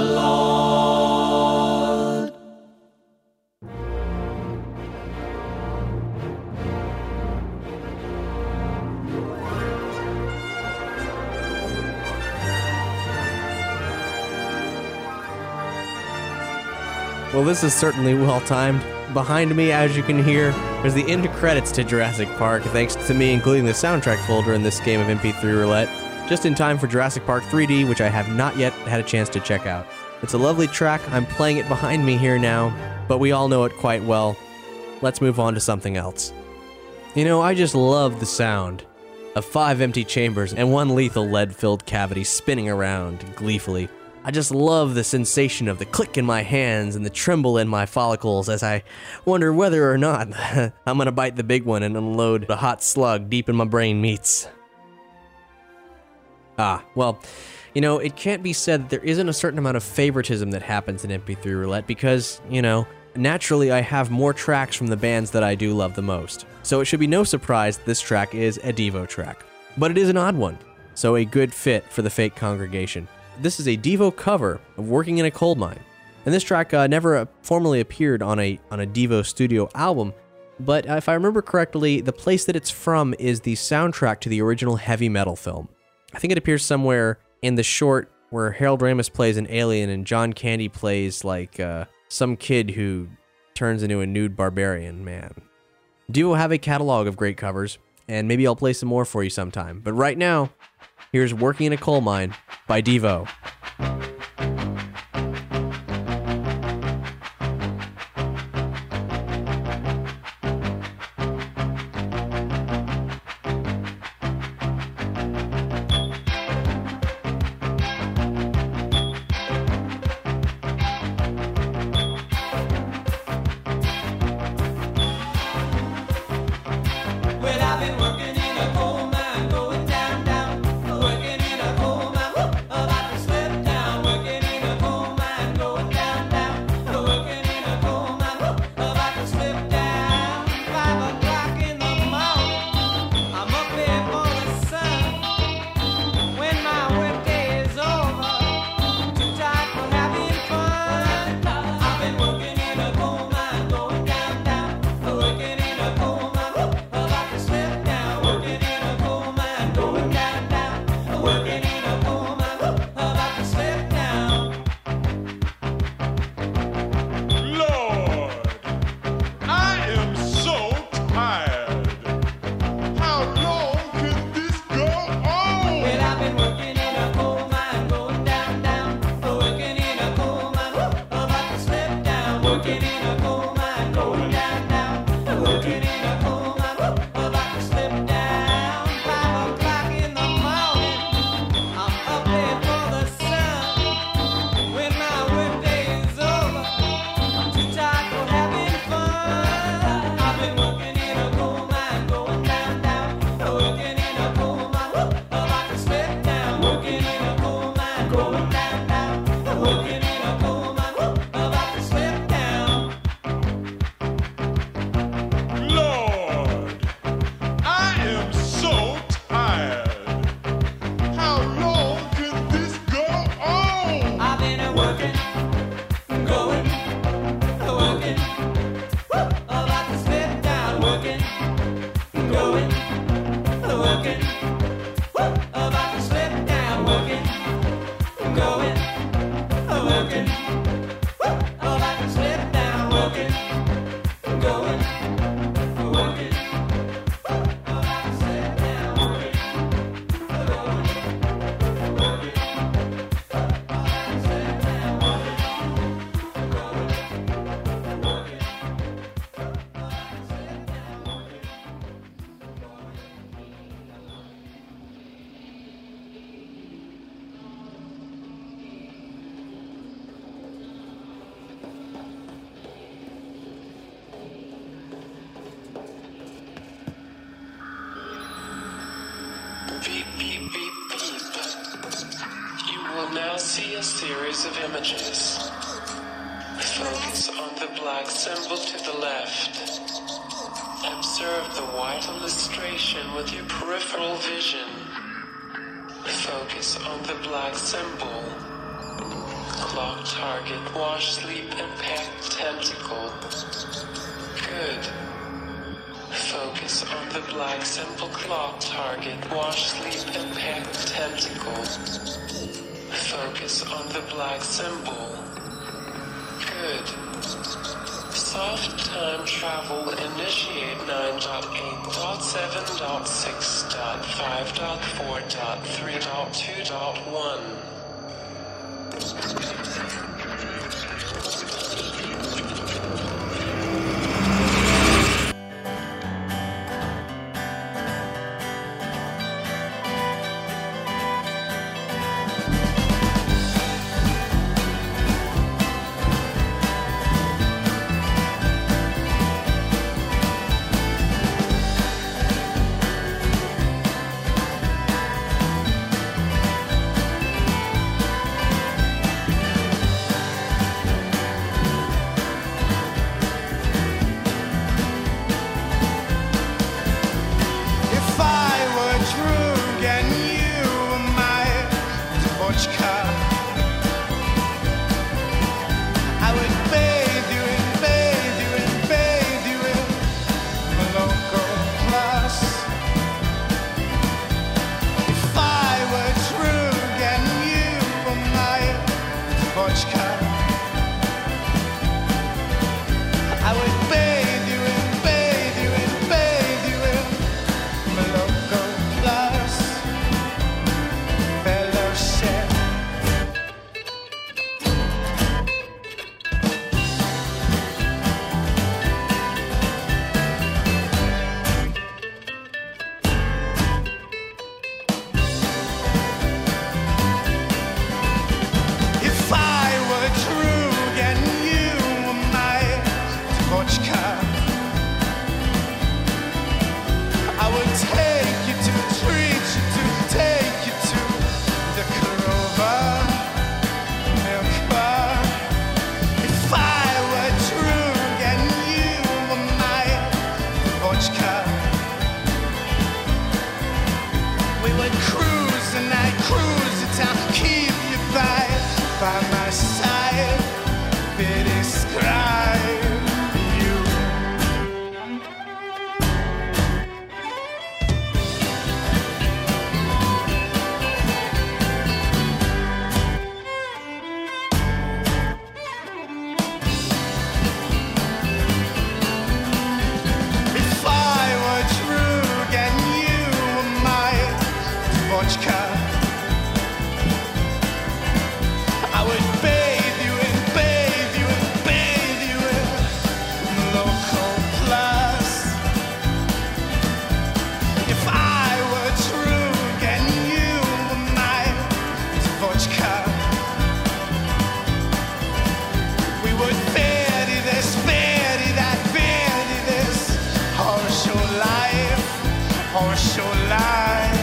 Lord. Well, this is certainly well-timed. Behind me, as you can hear, there's the end credits to Jurassic Park, thanks to me including the soundtrack folder in this game of MP3 Roulette, just in time for Jurassic Park 3D, which I have not yet had a chance to check out. It's a lovely track. I'm playing it behind me here now, but we all know it quite well. Let's move on to something else. You know, I just love the sound of 5 empty chambers and 1 lethal lead-filled cavity spinning around gleefully. I just love the sensation of the click in my hands and the tremble in my follicles as I wonder whether or not I'm gonna bite the big one and unload a hot slug deep in my brain meats. Well, you know, it can't be said that there isn't a certain amount of favoritism that happens in MP3 Roulette because, you know, naturally I have more tracks from the bands that I do love the most. So it should be no surprise that this track is a Devo track. But it is an odd one, so a good fit for the Fake Congregation. This is a Devo cover of Working in a Coal Mine. And this track never formally appeared on a Devo studio album, but if I remember correctly, the place that it's from is the soundtrack to the original Heavy Metal film. I think it appears somewhere in the short where Harold Ramis plays an alien and John Candy plays like some kid who turns into a nude barbarian man. Devo have a catalog of great covers, and maybe I'll play some more for you sometime. But right now, here's Working in a Coal Mine by Devo. Well, I've been working in a coal mine, going down, down. Working in a coal mine, whoop, about to slip down. Working in a coal mine, going down, down. Working in a coal mine, whoop, about to slip down. 5 o'clock in the morning, I'm up there for the sun. When my workday is over, too tired for having fun. I've been working in a coal mine, going down, down. Working in a coal mine, whoop, about to slip down. Working in a coal mine, going down, down. Working in a coal mine, whoop, about to slip down. Lord, I am so tired. How long can this go on? Well, I've been working in a coal mine, going down, down. Working in a coal mine, whoop, about to slip down. Working in a coal mine, going down, down. Working in a coal mine, whoop, about to slip down. 5 o'clock in the morning, I'm up there for the sun. When my workday is over, I'm too tired for having fun. I've been working in a coal mine, going down, down. Working in a coal mine, whoop, about to slip down. Working in a coal mine, going down, down. Working in a coal mine, whoop, about to slip down. Lord, I am so tired. How long can this go on? I've been working, going, working, whoop, about to slip down. Working, going, working, whoop, about to slip down. Working, going, working, whoop, about to slip down. Working, going, working, whoop, about to slip down. Beep, beep, beep, beep. You will now see a series of images. Focus on the black symbol to the left. Observe the white illustration with your peripheral vision. Focus on the black symbol. Clock, target, wash, sleep, impact, tentacle. Good. Focus on the black symbol, clock, target, wash, sleep, impact, tentacle. Focus on the black symbol. Good. Soft time travel initiate 9.8.7.6.5.4.3.2.1. vodka. I would bathe you and bathe you and bathe you in Moloko Plus. If I were Trug and you were my vodka, I would bathe you and bathe you and bathe you in Moloko Plus fellowship. If I were Trug and you were my vodka, I would take you to treat you to take you to the Clover Milk Bar. If I were Trug and you were my vodka, we would cruise and I'd cruise the town, keep you by my side, be describe you. If I were Trug and you were my vodka, I would bathe you and bathe you and bathe you in Local Plus. If I were Trug and you were my vodka, we would bury this, bury that, bury this horse show life, horse show life.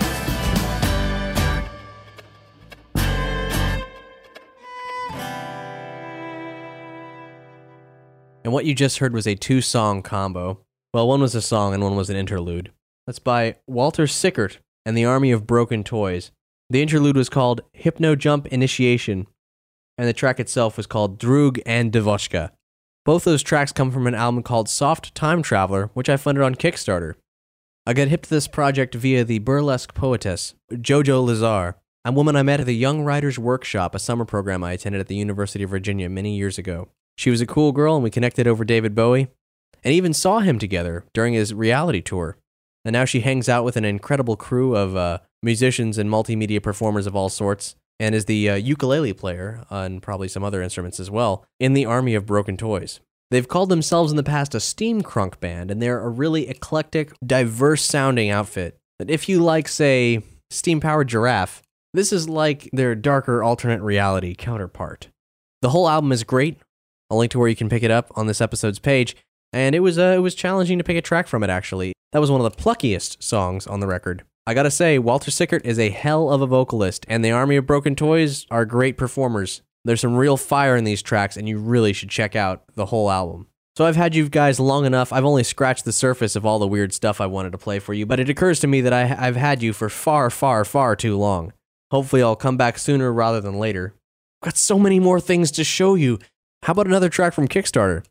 And what you just heard was a 2-song combo. Well, one was a song and one was an interlude. That's by Walter Sickert and the Army of Broken Toys. The interlude was called Hypno Jump Initiation, and the track itself was called Drug and Devoshka. Both those tracks come from an album called Soft Time Traveler, which I funded on Kickstarter. I got hip to this project via the burlesque poetess, Jojo Lazar, a woman I met at the Young Writers Workshop, a summer program I attended at the University of Virginia many years ago. She was a cool girl, and we connected over David Bowie, and even saw him together during his reality tour. And now she hangs out with an incredible crew of musicians and multimedia performers of all sorts, and is the ukulele player, and probably some other instruments as well, in the Army of Broken Toys. They've called themselves in the past a steam crunk band, and they're a really eclectic, diverse-sounding outfit. But if you like, say, Steam-Powered Giraffe, this is like their darker alternate reality counterpart. The whole album is great. I'll link to where you can pick it up on this episode's page, and it was challenging to pick a track from it, actually. That was one of the pluckiest songs on the record. I gotta say, Walter Sickert is a hell of a vocalist, and the Army of Broken Toys are great performers. There's some real fire in these tracks, and you really should check out the whole album. So I've had you guys long enough. I've only scratched the surface of all the weird stuff I wanted to play for you, but it occurs to me that I've had you for far, far, far too long. Hopefully I'll come back sooner rather than later. I've got so many more things to show you. How about another track from Kickstarter?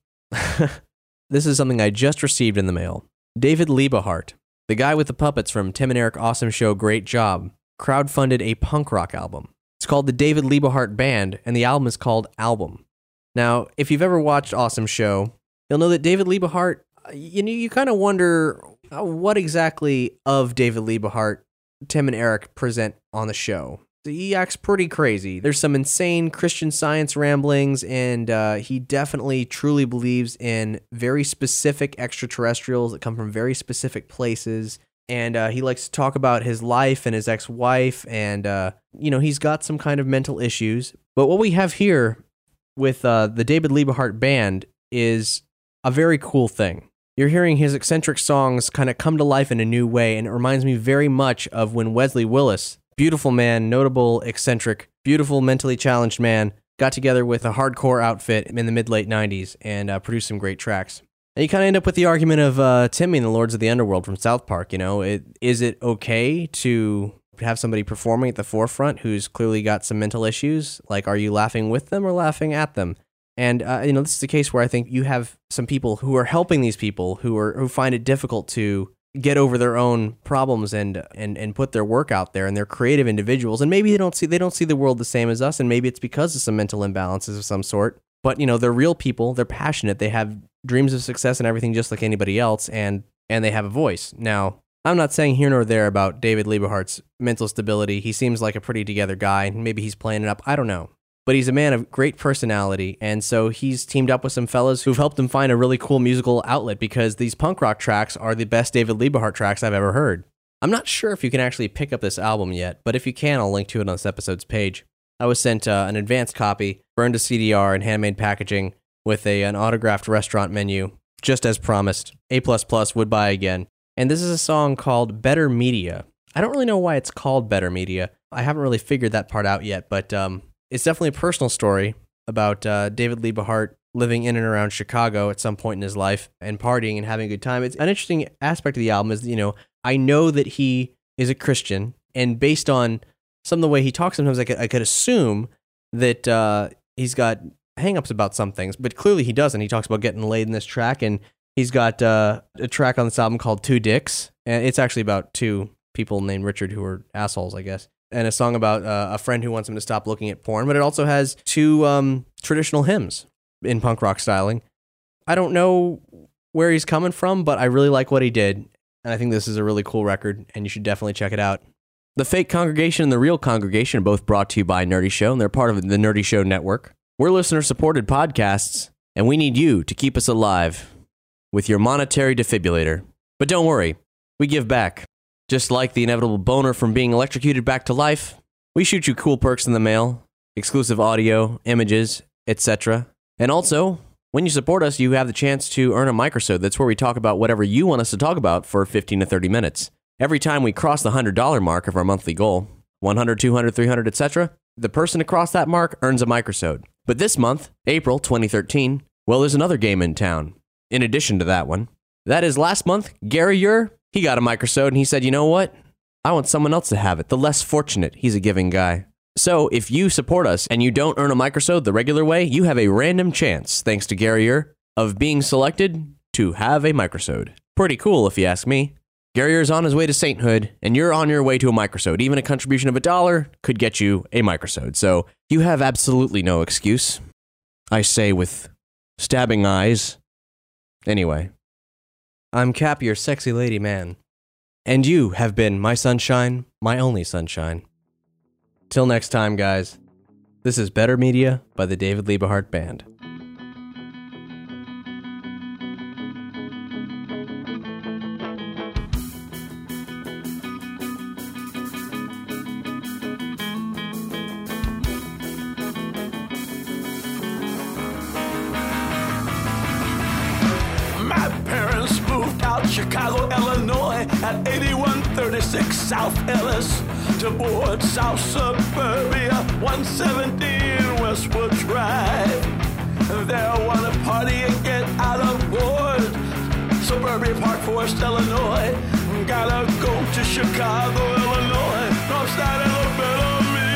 This is something I just received in the mail. David Liebehart, the guy with the puppets from Tim and Eric Awesome Show Great Job, crowdfunded a punk rock album. It's called the David Liebehart Band, and the album is called Album. Now, if you've ever watched Awesome Show, you'll know that David Liebehart, you kind of wonder what exactly of David Liebehart Tim and Eric present on the show. He acts pretty crazy. There's some insane Christian Science ramblings, and he definitely truly believes in very specific extraterrestrials that come from very specific places. And he likes to talk about his life and his ex-wife, and, he's got some kind of mental issues. But what we have here with the David Liebehart Band is a very cool thing. You're hearing his eccentric songs kind of come to life in a new way, and it reminds me very much of when Wesley Willis, beautiful man, notable, eccentric, beautiful, mentally challenged man, got together with a hardcore outfit in the mid-late 90s and produced some great tracks. And you kind of end up with the argument of Timmy and the Lords of the Underworld from South Park, is it okay to have somebody performing at the forefront who's clearly got some mental issues. Like, are you laughing with them or laughing at them? And, this is the case where I think you have some people who are helping these people who find it difficult to get over their own problems and put their work out there, and they're creative individuals. And maybe they don't see the world the same as us, and maybe it's because of some mental imbalances of some sort. But, they're real people, they're passionate, they have dreams of success and everything just like anybody else, and they have a voice. Now, I'm not saying here nor there about David Lieberhart's mental stability. He seems like a pretty together guy. Maybe he's playing it up. I don't know. But he's a man of great personality, and so he's teamed up with some fellas who've helped him find a really cool musical outlet, because these punk rock tracks are the best David Lieberhart tracks I've ever heard. I'm not sure if you can actually pick up this album yet, but if you can, I'll link to it on this episode's page. I was sent an advanced copy, burned to CDR in handmade packaging, with an autographed restaurant menu, just as promised. A++ would buy again. And this is a song called Better Media. I don't really know why it's called Better Media. I haven't really figured that part out yet, but it's definitely a personal story about David Lieberhart living in and around Chicago at some point in his life and partying and having a good time. It's an interesting aspect of the album is, I know that he is a Christian, and based on some of the way he talks, sometimes I could assume that he's got hang-ups about some things, but clearly he doesn't. He talks about getting laid in this track, and he's got a track on this album called Two Dicks, and it's actually about two people named Richard who are assholes, I guess, and a song about a friend who wants him to stop looking at porn, but it also has two traditional hymns in punk rock styling. I don't know where he's coming from, but I really like what he did, and I think this is a really cool record, and you should definitely check it out. The Fake Congregation and The Real Congregation are both brought to you by Nerdy Show, and they're part of the Nerdy Show Network. We're listener-supported podcasts, and we need you to keep us alive with your monetary defibrillator. But don't worry, we give back. Just like the inevitable boner from being electrocuted back to life, we shoot you cool perks in the mail, exclusive audio, images, etc. And also, when you support us, you have the chance to earn a microsode. That's where we talk about whatever you want us to talk about for 15 to 30 minutes. Every time we cross the $100 mark of our monthly goal, 100, 200, 300, etc., the person across that mark earns a microsode. But this month, April 2013, well, there's another game in town, in addition to that one. That is last month, Gary Ure, he got a microsode, and he said, you know what? I want someone else to have it, the less fortunate. He's a giving guy. So if you support us and you don't earn a microsode the regular way, you have a random chance, thanks to Gary Ure, of being selected to have a microsode. Pretty cool, if you ask me. Gary Ure's on his way to sainthood, and you're on your way to a microsode. Even a contribution of $1 could get you a microsode. So you have absolutely no excuse. I say with stabbing eyes. Anyway, I'm Cap, your sexy lady man. And you have been my sunshine, my only sunshine. Till next time, guys. This is Better Media by the David Lieberhart Band. Chicago, Illinois, at 8136 South Ellis, to board South Suburbia, 117 Westwood Drive. There I want to party and get out of board. Suburbia Park Forest, Illinois. Gotta go to Chicago, Illinois. Northside Alabama.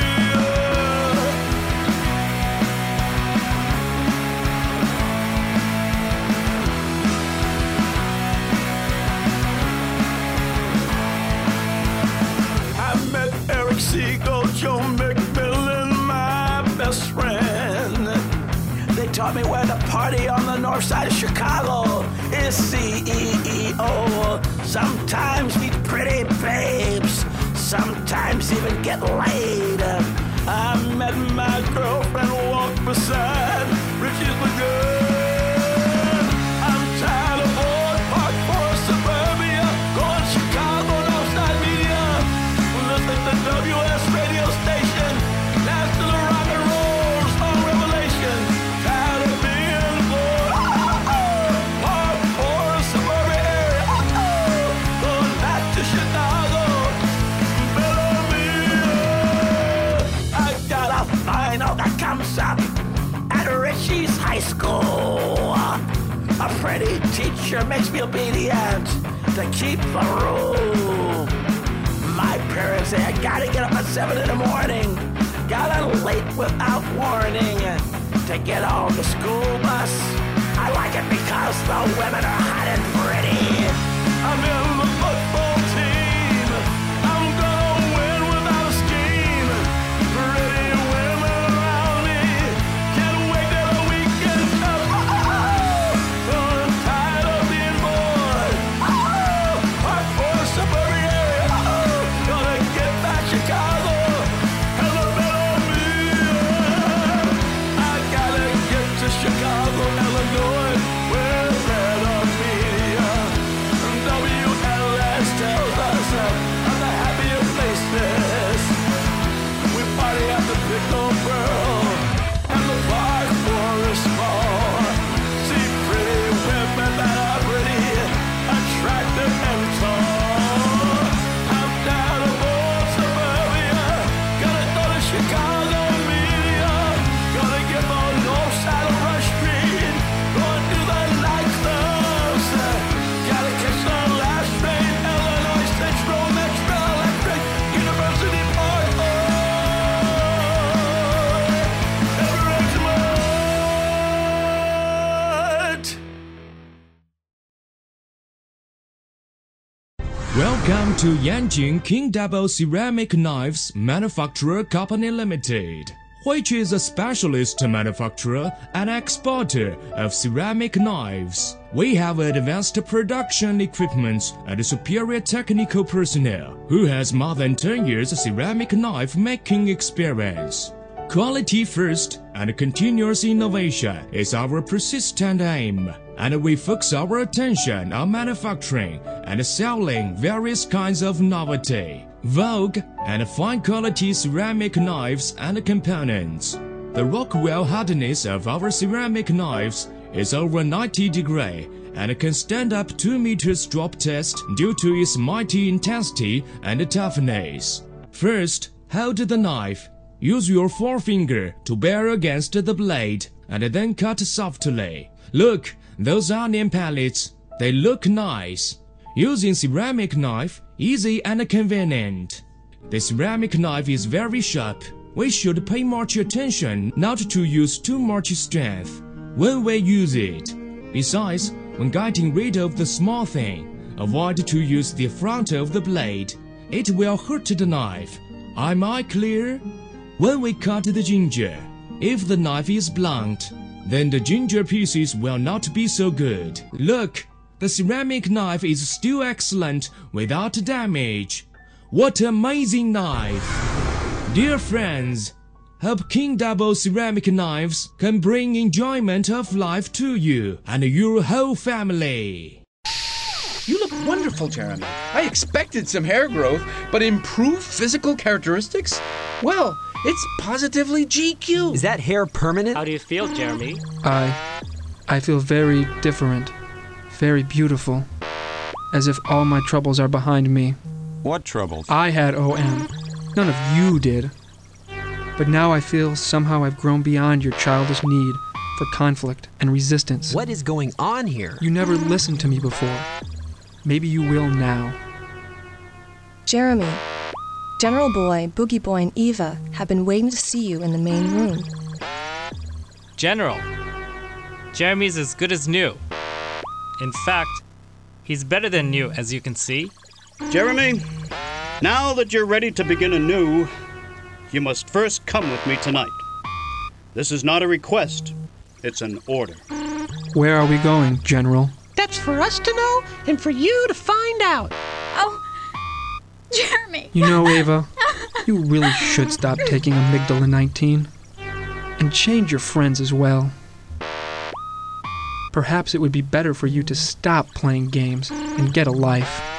Seagull, Joe McMillan, my best friend. They taught me where to party on the north side of Chicago is CEO. Sometimes meet pretty babes, sometimes even get laid. I met my girlfriend, walked beside Richie's Lagoon. I'm tired of old Park Forest Suburbia, going Chicago, Northside Media. Listen to WS radio station, National Rock and Roll, Song Revelation. Tired of being bored. Park Forest Suburbia area. Going back to Chicago. Better Media. I gotta find out that comes up at Richie's High School. A pretty teacher makes me obedient to keep the rule. My parents say I gotta get up at 7 in the morning. Got out late without warning to get on the school bus. I like it because the women are hot and pretty. I'm in the football team. I'm gonna win without a scheme. Pretty women around me. Can't wait till the weekend comes. I'm tired of being bored. Park for suburbia. Gonna get back Chicago. Hell of me. I gotta get to Chicago, Illinois, where better media. WLS tells us of the happier places. We party at the Pickle Pearl and the Park Forest Mall. See pretty women that are pretty, attractive and tall. I'm down to old suburbia, gonna go to Chicago media, gonna get on north side of Rush Street, going to the nightclubs, gotta catch the last train, Illinois Central Metro Electric University Park. Welcome to Yanjing King Double Ceramic Knives Manufacturer Company Limited, which is a specialist manufacturer and exporter of ceramic knives. We have advanced production equipment and superior technical personnel who has more than 10 years ceramic knife making experience. Quality first and continuous innovation is our persistent aim, and we focus our attention on manufacturing and selling various kinds of novelty, vogue, and fine quality ceramic knives and components. The Rockwell hardness of our ceramic knives is over 90 degrees and can stand up 2 meters drop test due to its mighty intensity and toughness. First, hold the knife. Use your forefinger to bear against the blade and then cut softly. Look, those onion pellets, they look nice. Using ceramic knife, easy and convenient. The ceramic knife is very sharp. We should pay much attention not to use too much strength when we use it. Besides, when getting rid of the small thing, avoid to use the front of the blade. It will hurt the knife. Am I clear? When we cut the ginger, if the knife is blunt, then the ginger pieces will not be so good. Look, the ceramic knife is still excellent without damage. What an amazing knife! Dear friends, hope King Double ceramic knives can bring enjoyment of life to you and your whole family. You look wonderful, Jeremy. I expected some hair growth, but improved physical characteristics? Well, it's positively GQ. Is that hair permanent? How do you feel, Jeremy? I feel very different, very beautiful, as if all my troubles are behind me. What troubles? I had OM. None of you did. But now I feel somehow I've grown beyond your childish need for conflict and resistance. What is going on here? You never listened to me before. Maybe you will now. Jeremy, General Boy, Boogie Boy, and Eva have been waiting to see you in the main room. General, Jeremy's as good as new. In fact, he's better than new, as you can see. Jeremy, now that you're ready to begin anew, you must first come with me tonight. This is not a request, it's an order. Where are we going, General? That's for us to know and for you to find out. Oh, Jeremy. You know, Ava, you really should stop taking Amygdala 19. And change your friends as well. Perhaps it would be better for you to stop playing games and get a life.